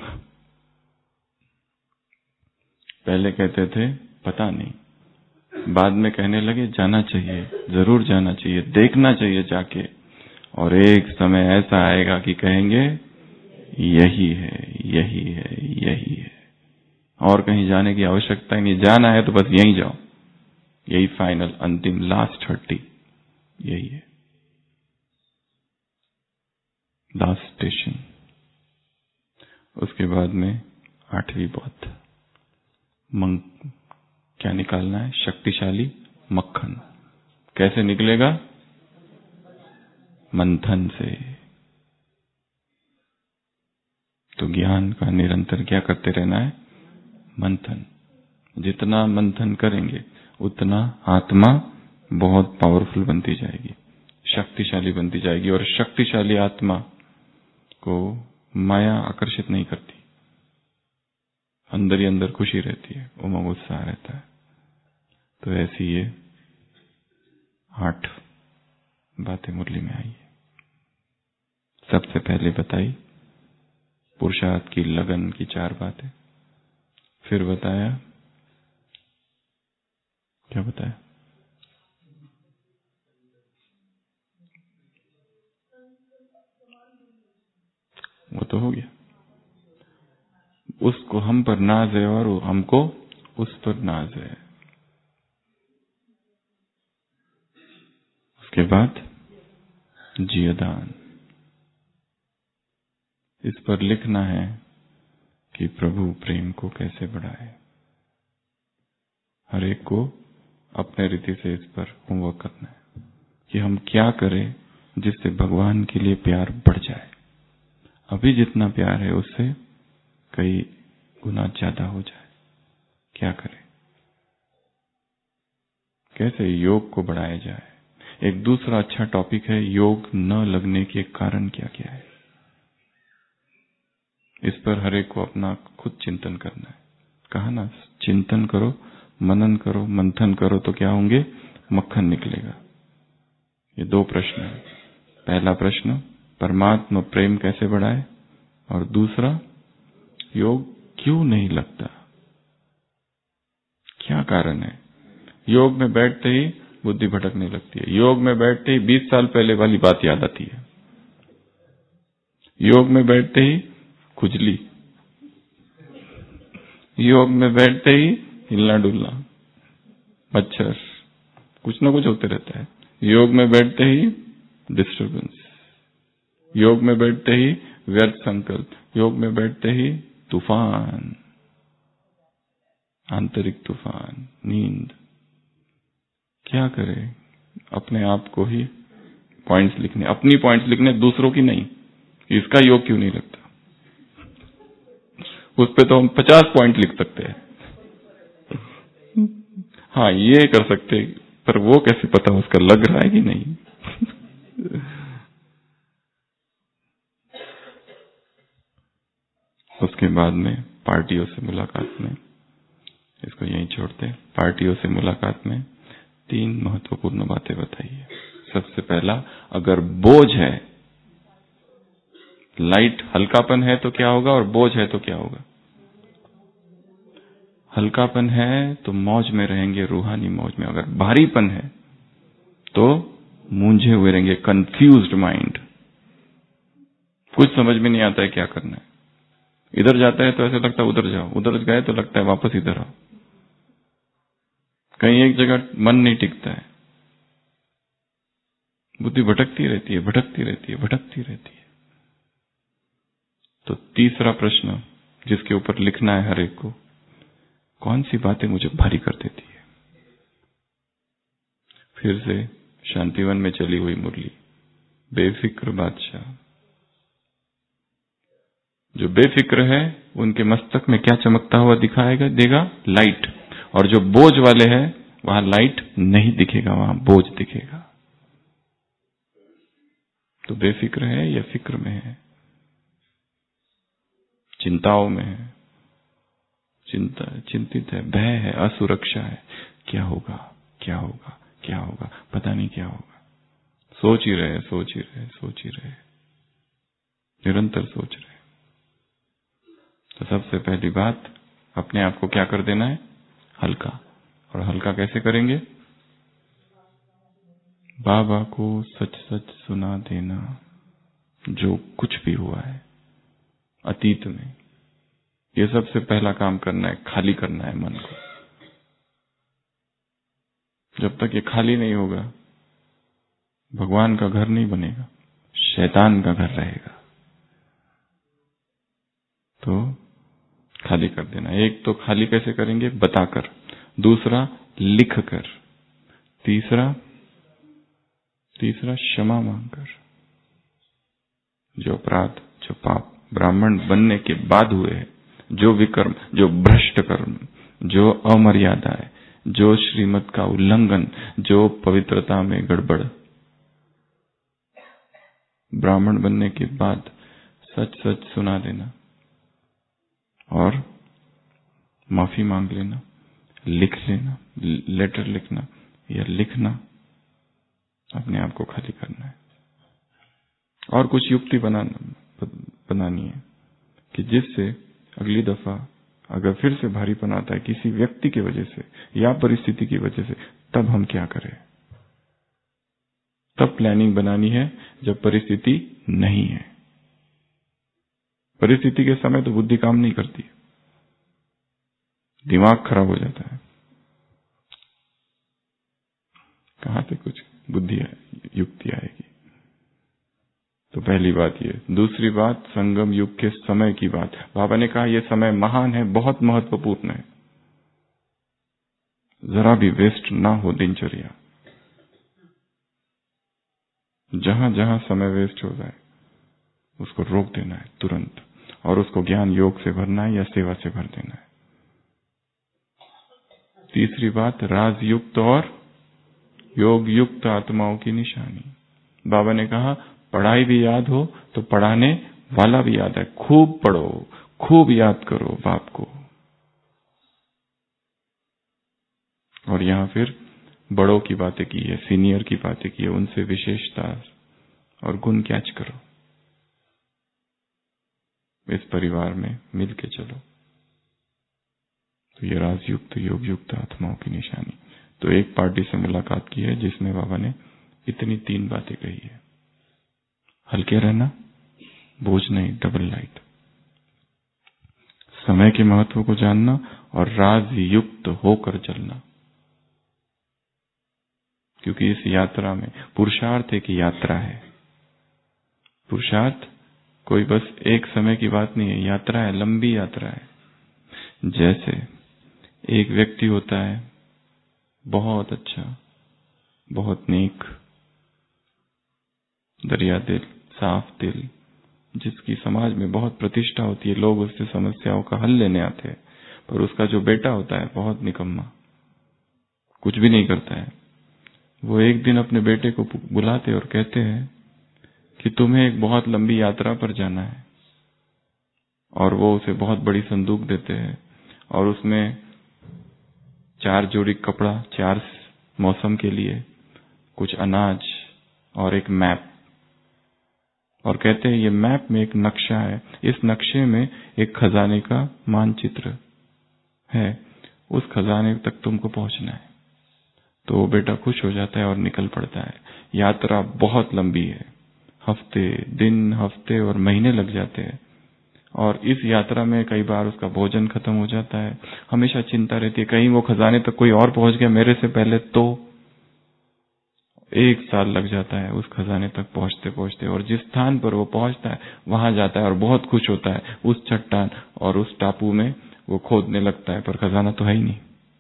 पहले कहते थे पता नहीं, बाद में कहने लगे जाना चाहिए, जरूर जाना चाहिए, देखना चाहिए जाके, और एक समय ऐसा आएगा कि कहेंगे यही है, यही है, यही है। और कहीं जाने की आवश्यकता ही नहीं, जाना है तो बस यहीं जाओ, यही फाइनल, अंतिम, लास्ट हट्टी यही है, लास्ट स्टेशन। उसके बाद में आठवीं बात, मंग क्या निकालना है? शक्तिशाली मक्खन। कैसे निकलेगा? मंथन से। तो ज्ञान का निरंतर क्या करते रहना है? मंथन। जितना मंथन करेंगे उतना आत्मा बहुत पावरफुल बनती जाएगी, शक्तिशाली बनती जाएगी। और शक्तिशाली आत्मा को माया आकर्षित नहीं करती, अंदर ही अंदर खुशी रहती है, उमंग उत्साह रहता है। तो ऐसी ये आठ बातें मुरली में आई है। सबसे पहले बताई पुरुषार्थ की लगन की चार बातें, फिर बताया क्या बताया? वो तो हो गया, उसको हम पर नाज है और हमको उस पर नाज है। उसके बाद जियदान, इस पर लिखना है कि प्रभु प्रेम को कैसे बढ़ाए। हर एक को अपने रीति से इस पर होमवर्क करना है कि हम क्या करें जिससे भगवान के लिए प्यार बढ़ जाए। अभी जितना प्यार है उससे कई गुना ज्यादा हो जाए। क्या करें? कैसे योग को बढ़ाया जाए? एक दूसरा अच्छा टॉपिक है योग न लगने के कारण क्या क्या है। इस पर हर एक को अपना खुद चिंतन करना है। कहा ना, चिंतन करो, मनन करो, मंथन करो तो क्या होंगे? मक्खन निकलेगा। ये दो प्रश्न है। पहला प्रश्न, परमात्मा प्रेम कैसे बढ़ाए, और दूसरा, योग क्यों नहीं लगता, क्या कारण है? योग में बैठते ही बुद्धि भटकने लगती है, योग में बैठते ही बीस साल पहले वाली बात याद आती है, योग में बैठते ही खुजली, योग में बैठते ही हिलना डुलना, मच्छर, कुछ ना कुछ होते रहता है। योग में बैठते ही डिस्टर्बेंस, योग में बैठते ही व्यर्थ संकल्प, योग में बैठते ही तूफान, आंतरिक तूफान, नींद। क्या करें? अपने आप को ही पॉइंट्स लिखने, अपनी पॉइंट्स लिखने, दूसरों की नहीं। इसका योग क्यों नहीं लगता, उस पे तो हम पचास पॉइंट लिख सकते हैं। हाँ, ये कर सकते, पर वो कैसे पता उसका लग रहा है कि नहीं? उसके बाद में पार्टियों से मुलाकात में, इसको यहीं छोड़ते हैं। पार्टियों से मुलाकात में तीन महत्वपूर्ण बातें बताई है। सबसे पहला, अगर बोझ है, लाइट हल्कापन है तो क्या होगा, और बोझ है तो क्या होगा? हल्कापन है तो मौज में रहेंगे, रूहानी मौज में। अगर भारीपन है तो मूंझे हुए रहेंगे, कंफ्यूज्ड माइंड, कुछ समझ में नहीं आता है क्या करना है। इधर जाता है तो ऐसा लगता है उधर जाओ, उधर गए तो लगता है वापस इधर आओ, कहीं एक जगह मन नहीं टिकता है, बुद्धि भटकती रहती है, भटकती रहती है, भटकती रहती है। तो तीसरा प्रश्न जिसके ऊपर लिखना है हर एक को, कौन सी बातें मुझे भारी कर देती है? फिर से शांतिवन में चली हुई मुरली, बेफिक्र बादशाह। जो बेफिक्र है उनके मस्तक में क्या चमकता हुआ दिखाएगा, देगा? लाइट। और जो बोझ वाले हैं वहां लाइट नहीं दिखेगा, वहां बोझ दिखेगा। तो बेफिक्र है या फिक्र में है, चिंताओं में है, चिंता, चिंतित है, भय है, असुरक्षा है, क्या होगा, क्या होगा, क्या होगा, पता नहीं क्या होगा। सोच ही रहे, सोच ही रहे, सोच ही रहे, निरंतर सोच रहे। तो सबसे पहली बात, अपने आप को क्या कर देना है? हल्का। और हल्का कैसे करेंगे? बाबा को सच सच सुना देना, जो कुछ भी हुआ है अतीत में, ये सबसे पहला काम करना है, खाली करना है मन को। जब तक ये खाली नहीं होगा, भगवान का घर नहीं बनेगा, शैतान का घर रहेगा। तो खाली कर देना। एक तो खाली कैसे करेंगे? बताकर, दूसरा लिख कर, तीसरा तीसरा क्षमा मांगकर। जो अपराध, जो पाप ब्राह्मण बनने के बाद हुए हैं, जो विकर्म, जो भ्रष्ट कर्म, जो अमर्यादा है, जो श्रीमत का उल्लंघन, जो पवित्रता में गड़बड़, ब्राह्मण बनने के बाद सच सच सुना देना और माफी मांग लेना, लिख लेना, लेटर लिखना या लिखना, अपने आप को खाली करना है। और कुछ युक्ति बनाना बनानी है कि जिससे अगली दफा अगर फिर से भारीपन आता है किसी व्यक्ति की वजह से या परिस्थिति की वजह से, तब हम क्या करें। तब प्लानिंग बनानी है जब परिस्थिति नहीं है। परिस्थिति के समय तो बुद्धि काम नहीं करती, दिमाग खराब हो जाता है। कहां से कुछ बुद्धि युक्ति आएगी। तो पहली बात ये। दूसरी बात, संगम युग के समय की बात। बाबा ने कहा यह समय महान है, बहुत महत्वपूर्ण है, जरा भी वेस्ट ना हो दिनचर्या। जहां जहां समय वेस्ट हो जाए उसको रोक देना है तुरंत, और उसको ज्ञान योग से भरना है या सेवा से भर देना है। तीसरी बात, राजयुक्त और योग युक्त आत्माओं की निशानी। बाबा ने कहा पढ़ाई भी याद हो तो पढ़ाने वाला भी याद है। खूब पढ़ो, खूब याद करो बाप को। और यहां फिर बड़ों की बातें की है, सीनियर की बातें की है, उनसे विशेषता और गुण कैच करो। इस परिवार में मिलके चलो। तो ये राजयुक्त योग युक्त आत्माओं की निशानी। तो एक पार्टी से मुलाकात की है जिसमें बाबा ने इतनी तीन बातें कही है। हल्के रहना, बोझ नहीं, डबल लाइट, समय के महत्व को जानना और राजयुक्त होकर चलना। क्योंकि इस यात्रा में पुरुषार्थ एक यात्रा है। पुरुषार्थ कोई बस एक समय की बात नहीं है, यात्रा है, लंबी यात्रा है। जैसे एक व्यक्ति होता है बहुत अच्छा, बहुत नेक, दरिया दिल, साफ दिल, जिसकी समाज में बहुत प्रतिष्ठा होती है, लोग उससे समस्याओं का हल लेने आते हैं। पर उसका जो बेटा होता है बहुत निकम्मा, कुछ भी नहीं करता है। वो एक दिन अपने बेटे को बुलाते और कहते हैं कि तुम्हें एक बहुत लंबी यात्रा पर जाना है। और वो उसे बहुत बड़ी संदूक देते हैं और उसमें चार जोड़ी कपड़ा, चार मौसम के लिए, कुछ अनाज और एक मैप। और कहते हैं ये मैप में एक नक्शा है, इस नक्शे में एक खजाने का मानचित्र है, उस खजाने तक तुमको पहुंचना है। तो वो बेटा खुश हो जाता है और निकल पड़ता है। यात्रा बहुत लंबी है, हफ्ते दिन हफ्ते और महीने लग जाते हैं। और इस यात्रा में कई बार उसका भोजन खत्म हो जाता है। हमेशा चिंता रहती है कहीं वो खजाने तक कोई और पहुंच गया मेरे से पहले तो। एक साल लग जाता है उस खजाने तक पहुंचते पहुंचते, और जिस स्थान पर वो पहुंचता है वहां जाता है और बहुत खुश होता है। उस चट्टान और उस टापू में वो खोदने लगता है, पर खजाना तो है ही नहीं।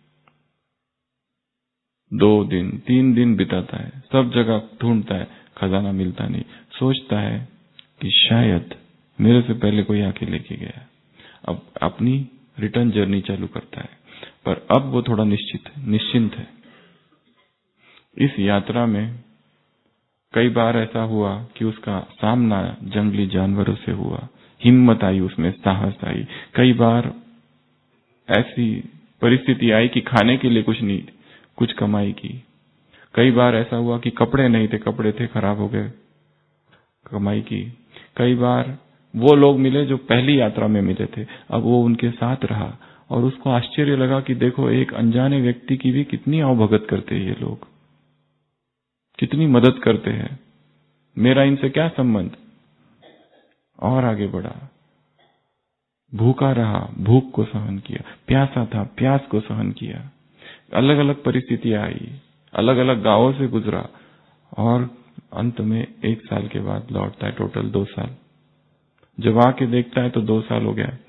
दो दिन तीन दिन बिताता है, सब जगह ढूंढता है, खजाना मिलता नहीं। सोचता है कि शायद मेरे से पहले कोई आके लेके गया। अब अपनी रिटर्न जर्नी चालू करता है, पर अब वो थोड़ा निश्चित है, निश्चिंत है। इस यात्रा में कई बार ऐसा हुआ कि उसका सामना जंगली जानवरों से हुआ, हिम्मत आई उसमें, साहस आई। कई बार ऐसी परिस्थिति आई कि खाने के लिए कुछ नहीं, कुछ कमाई की। कई बार ऐसा हुआ कि कपड़े नहीं थे, कपड़े थे खराब हो गए, कमाई की। कई बार वो लोग मिले जो पहली यात्रा में मिले थे, अब वो उनके साथ रहा और उसको आश्चर्य लगा कि देखो एक अनजाने व्यक्ति की भी कितनी अवभगत करते हैं ये लोग, कितनी मदद करते हैं, मेरा इनसे क्या संबंध। और आगे बढ़ा, भूखा रहा, भूख को सहन किया, प्यासा था, प्यास को सहन किया, अलग अलग परिस्थितियां आई, अलग अलग गांवों से गुजरा और अंत में एक साल के बाद लौटता है। टोटल दो साल। जब आके देखता है तो दो साल हो गया।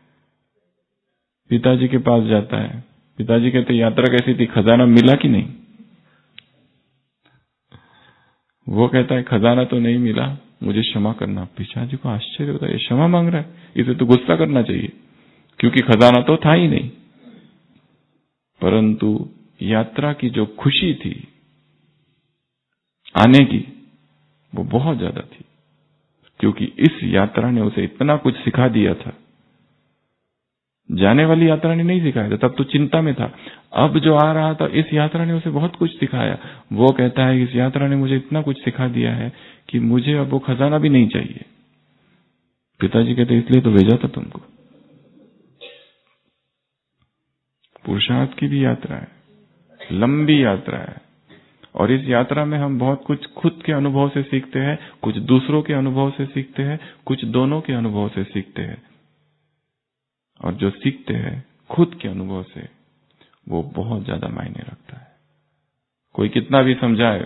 पिताजी के पास जाता है। पिताजी कहते यात्रा कैसी थी, खजाना मिला कि नहीं? वो कहता है खजाना तो नहीं मिला, मुझे क्षमा करना। पिताजी को आश्चर्य होता है, ये क्षमा मांग रहा है, इसे तो गुस्सा करना चाहिए क्योंकि खजाना तो था ही नहीं। परंतु यात्रा की जो खुशी थी आने की, वो बहुत ज्यादा थी, क्योंकि इस यात्रा ने उसे इतना कुछ सिखा दिया था। जाने वाली यात्रा ने नहीं सिखाया था, तब तो चिंता में था। अब जो आ रहा था, इस यात्रा ने उसे बहुत कुछ सिखाया। वो कहता है इस यात्रा ने मुझे इतना कुछ सिखा दिया है कि मुझे अब वो खजाना भी नहीं चाहिए। पिताजी कहते इसलिए तो भेजा था तुमको। पुरुषार्थ की भी यात्रा है, लंबी यात्रा है, और इस यात्रा में हम बहुत कुछ खुद के अनुभव से सीखते हैं, कुछ दूसरों के अनुभव से सीखते हैं, कुछ दोनों के अनुभव से सीखते हैं। और जो सीखते हैं खुद के अनुभव से, वो बहुत ज्यादा मायने रखता है। कोई कितना भी समझाए,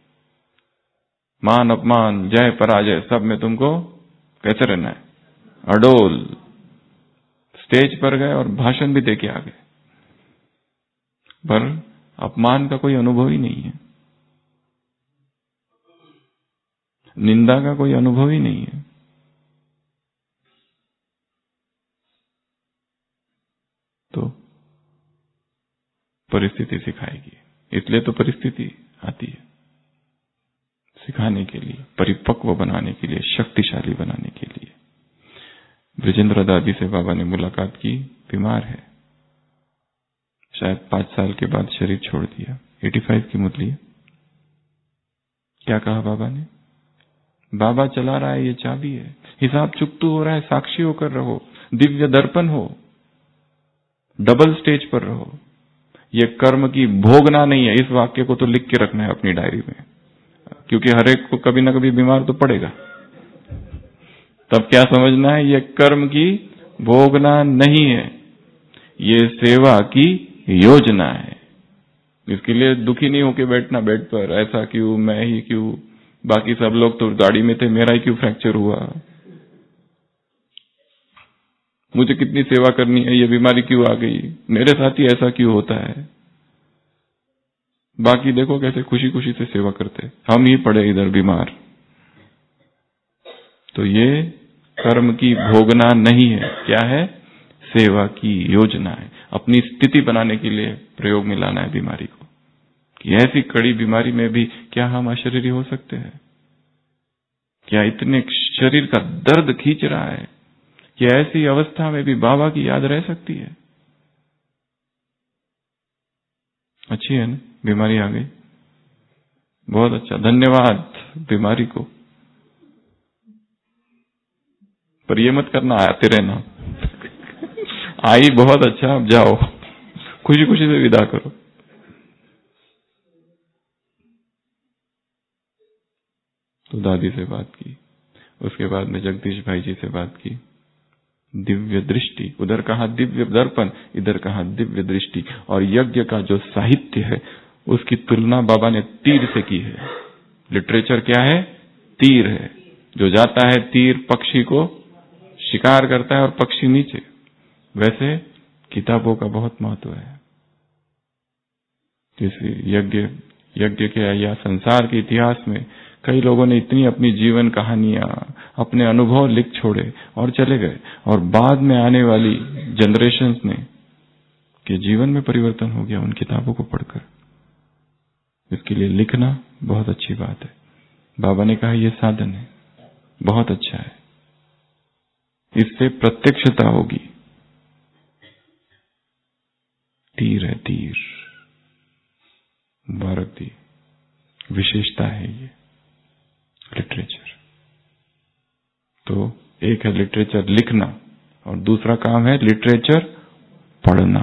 मान अपमान, जय पराजय, सब में तुमको कैसे रहना है, अडोल। स्टेज पर गए और भाषण भी देके आ गए, पर अपमान का कोई अनुभव ही नहीं है, निंदा का कोई अनुभव ही नहीं है। तो परिस्थिति सिखाएगी, इसलिए तो परिस्थिति आती है सिखाने के लिए, परिपक्व बनाने के लिए, शक्तिशाली बनाने के लिए। ब्रिजेंद्र दादी से बाबा ने मुलाकात की, बीमार है, शायद पांच साल के बाद शरीर छोड़ दिया, पचासी की मुरली। क्या कहा बाबा ने? बाबा चला रहा है, ये चाबी है, हिसाब चुकतू हो रहा है, साक्षी होकर रहो, दिव्य दर्पण हो, डबल स्टेज पर रहो। ये कर्म की भोगना नहीं है। इस वाक्य को तो लिख के रखना है अपनी डायरी में, क्योंकि हर एक को कभी ना कभी बीमार तो पड़ेगा। तब क्या समझना है, ये कर्म की भोगना नहीं है, ये सेवा की योजना है। इसके लिए दुखी नहीं होके बैठना बेड पर, ऐसा क्यों, मैं ही क्यों, बाकी सब लोग तो गाड़ी में थे, मेरा ही क्यों फ्रैक्चर हुआ, मुझे कितनी सेवा करनी है, ये बीमारी क्यों आ गई, मेरे साथ ही ऐसा क्यों होता है। बाकी देखो कैसे खुशी खुशी से सेवा करते, हम ही पड़े इधर बीमार। तो ये कर्म की भोगना नहीं है, क्या है, सेवा की योजना है। अपनी स्थिति बनाने के लिए प्रयोग में लाना है बीमारी को, कि ऐसी कड़ी बीमारी में भी क्या हम अशरीरी हो सकते हैं? क्या इतने शरीर का दर्द खींच रहा है कि ऐसी अवस्था में भी बाबा की याद रह सकती है? अच्छी है ना, बीमारी आ गई, बहुत अच्छा, धन्यवाद बीमारी को। पर ये मत करना आते रहना, आई बहुत अच्छा, अब जाओ, खुशी खुशी से विदा करो। तो दादी से बात की, उसके बाद में जगदीश भाई जी से बात की। दिव्य दृष्टि, उधर कहा दिव्य दर्पण, इधर कहा दिव्य दृष्टि। और यज्ञ का जो साहित्य है उसकी तुलना बाबा ने तीर से की है। लिटरेचर क्या है, तीर है। जो जाता है तीर पक्षी को शिकार करता है और पक्षी नीचे, वैसे किताबों का बहुत महत्व है। जैसे यज्ञ यज्ञ के या संसार के इतिहास में कई लोगों ने इतनी अपनी जीवन कहानियां, अपने अनुभव लिख छोड़े और चले गए, और बाद में आने वाली जनरेशन्स ने के जीवन में परिवर्तन हो गया उन किताबों को पढ़कर। इसके लिए लिखना बहुत अच्छी बात है। बाबा ने कहा यह साधन है, बहुत अच्छा है, इससे प्रत्यक्षता होगी। तीर है, तीर मुबारक दी, विशेषता है ये लिटरेचर। तो एक है लिटरेचर लिखना और दूसरा काम है लिटरेचर पढ़ना।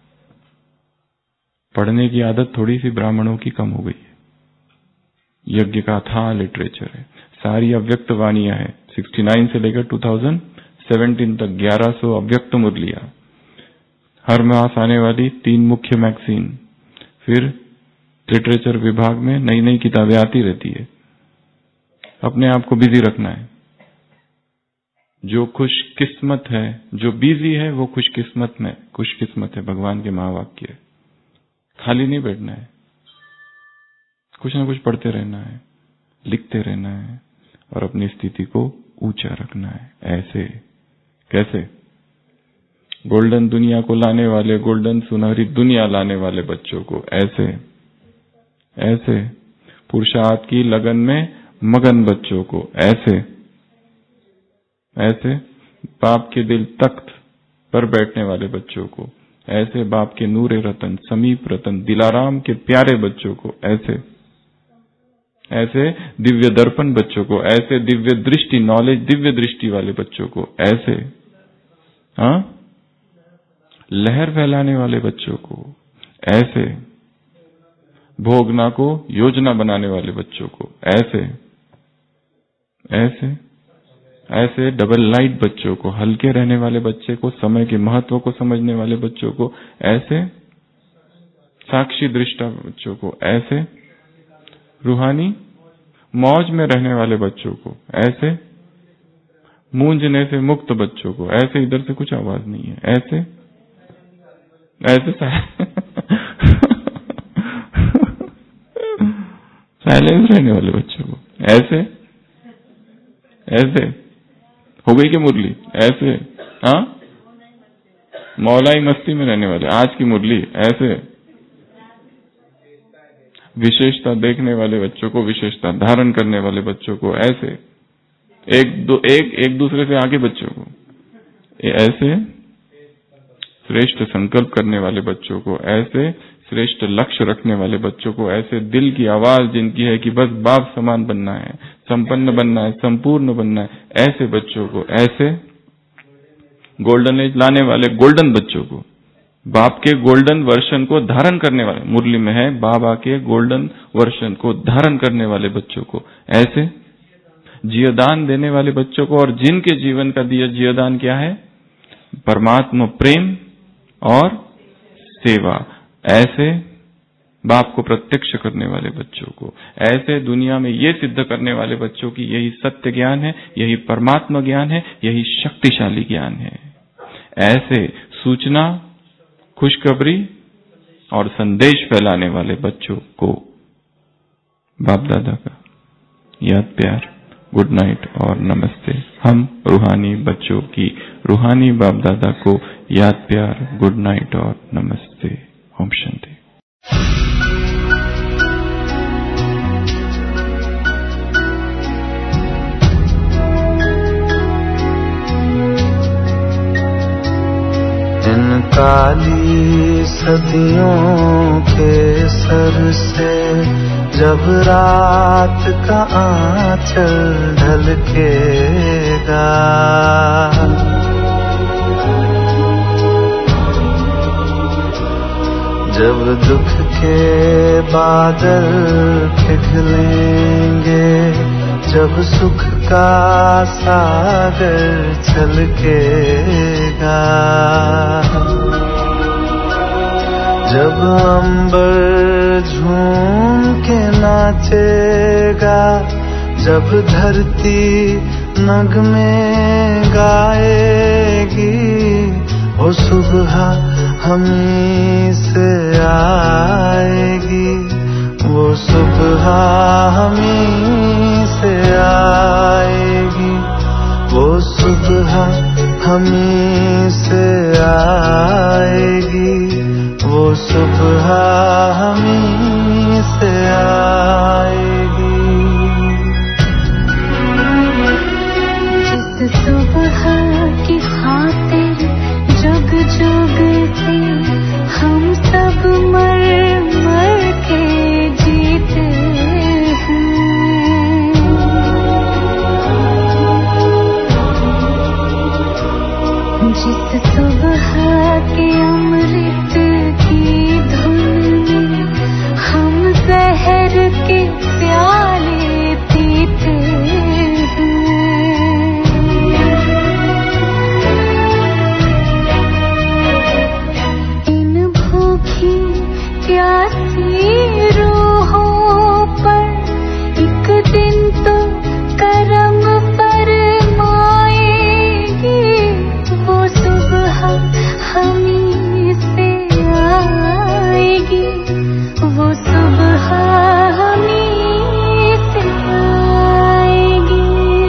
पढ़ने की आदत थोड़ी सी ब्राह्मणों की कम हो गई है। यज्ञ का था लिटरेचर है, सारी अव्यक्त वाणियां है, उनहत्तर से लेकर दो हज़ार सत्रह तक ग्यारह सौ अव्यक्त मुरलियां, हर मास आने वाली तीन मुख्य मैगजीन, फिर लिटरेचर विभाग में नई नई किताबें आती रहती है। अपने आप को बिजी रखना है। जो खुशकिस्मत है, जो बिजी है, वो खुशकिस्मत में खुशकिस्मत है, भगवान के महावाक्य। खाली नहीं बैठना है, कुछ ना कुछ पढ़ते रहना है, लिखते रहना है और अपनी स्थिति को ऊंचा रखना है। ऐसे कैसे? गोल्डन दुनिया को लाने वाले, गोल्डन सुनहरी दुनिया लाने वाले बच्चों को ऐसे ऐसे पुरुषार्थ की लगन में मगन बच्चों को ऐसे ऐसे बाप के दिल तख्त पर बैठने वाले बच्चों को ऐसे, बाप के नूरे रतन, समीप रतन, दिलाराम के प्यारे बच्चों को ऐसे ऐसे दिव्य दर्पण बच्चों को ऐसे, दिव्य दृष्टि, नॉलेज दिव्य दृष्टि वाले बच्चों को ऐसे, हाँ, लहर फैलाने वाले बच्चों को ऐसे, भोगना को योजना बनाने वाले बच्चों को ऐसे ऐसे ऐसे डबल लाइट बच्चों को, हल्के रहने वाले बच्चे को, समय के महत्व को समझने वाले बच्चों को ऐसे, साक्षी दृष्टा बच्चों को ऐसे, रूहानी मौज में रहने वाले बच्चों को ऐसे, मूंझने से मुक्त बच्चों को ऐसे। इधर से कुछ आवाज नहीं है। ऐसे ऐसे साइलेंस रहने वाले बच्चों को ऐसे ऐसे। हो गई क्या मुरली? ऐसे, हाँ, मौलाई मस्ती में रहने वाले, आज की मुरली ऐसे। विशेषता देखने वाले बच्चों को, विशेषता धारण करने वाले बच्चों को ऐसे, एक दो एक एक दूसरे से आगे बच्चों को ऐसे, श्रेष्ठ संकल्प करने वाले बच्चों को ऐसे, श्रेष्ठ लक्ष्य रखने वाले बच्चों को ऐसे, दिल की आवाज जिनकी है कि बस बाप समान बनना है, संपन्न बनना है, संपूर्ण बनना है, ऐसे बच्चों को ऐसे, गोल्डन एज लाने वाले गोल्डन बच्चों को, बाप के गोल्डन वर्षन को धारण करने वाले, मुरली में है बाबा के गोल्डन वर्षन को धारण करने वाले बच्चों को ऐसे, जीवदान देने वाले बच्चों को, और जिनके जीवन का दिया जीवदान क्या है? परमात्मा प्रेम और सेवा, ऐसे बाप को प्रत्यक्ष करने वाले बच्चों को ऐसे, दुनिया में ये सिद्ध करने वाले बच्चों की यही सत्य ज्ञान है, यही परमात्मा ज्ञान है, यही शक्तिशाली ज्ञान है। ऐसे सूचना, खुशखबरी और संदेश फैलाने वाले बच्चों को बाप दादा का याद, प्यार, गुड नाइट और नमस्ते। हम रूहानी बच्चों की रूहानी बाप दादा को याद, प्यार, गुड नाइट और नमस्ते। ओम शांति। इन काली सदियों के सर से जब रात का आंचल ढलकेगा, जब दुख के बादल पिघलेंगे, जब सुख का सागर छलकेगा, जब अंबर झूम के नाचेगा, जब धरती नगमे गाएगी, वो सुबह हमी से आएगी, वो सुबह हमी से आएगी, वो सुबह हमी से आएगी, वो सुबह हमी से आएगी। जिस सुबह की खातिर जग जुग से हम सब मर मर के जीते हैं, जिस सुबह के अमृत की धुन में हम जहर किंतु करम फरमाएगी, वो सुबह हमी से आएगी, वो सुबह हमी से आएगी।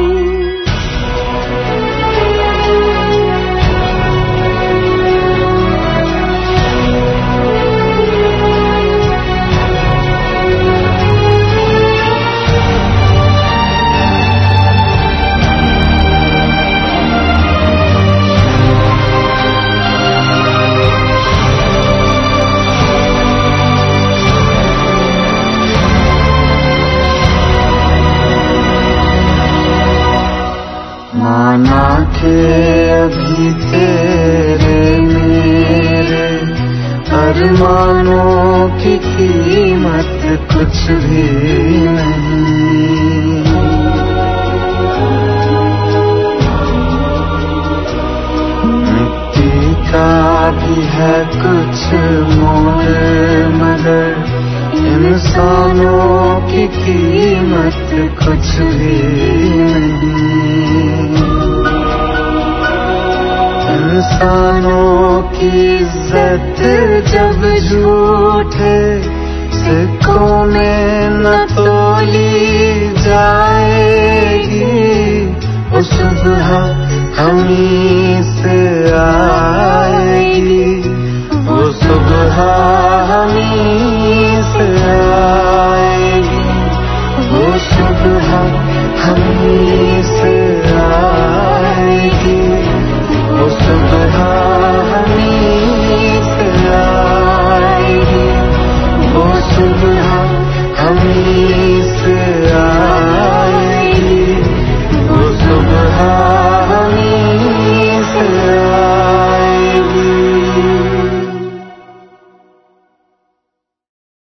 माना के अभी तेरे मेरे अरमानों की कीमत कुछ भी नहीं। मिट्टी का भी है कुछ मोल, मगर इंसानों की कीमत कुछ भी नहीं। इंसानों की इज्जत जब झूठे सिक्कों में न तोली जाएगी, वो सुबह हमी से आएगी, वो सुबह हमी से आएगी, वो सुबह हमी से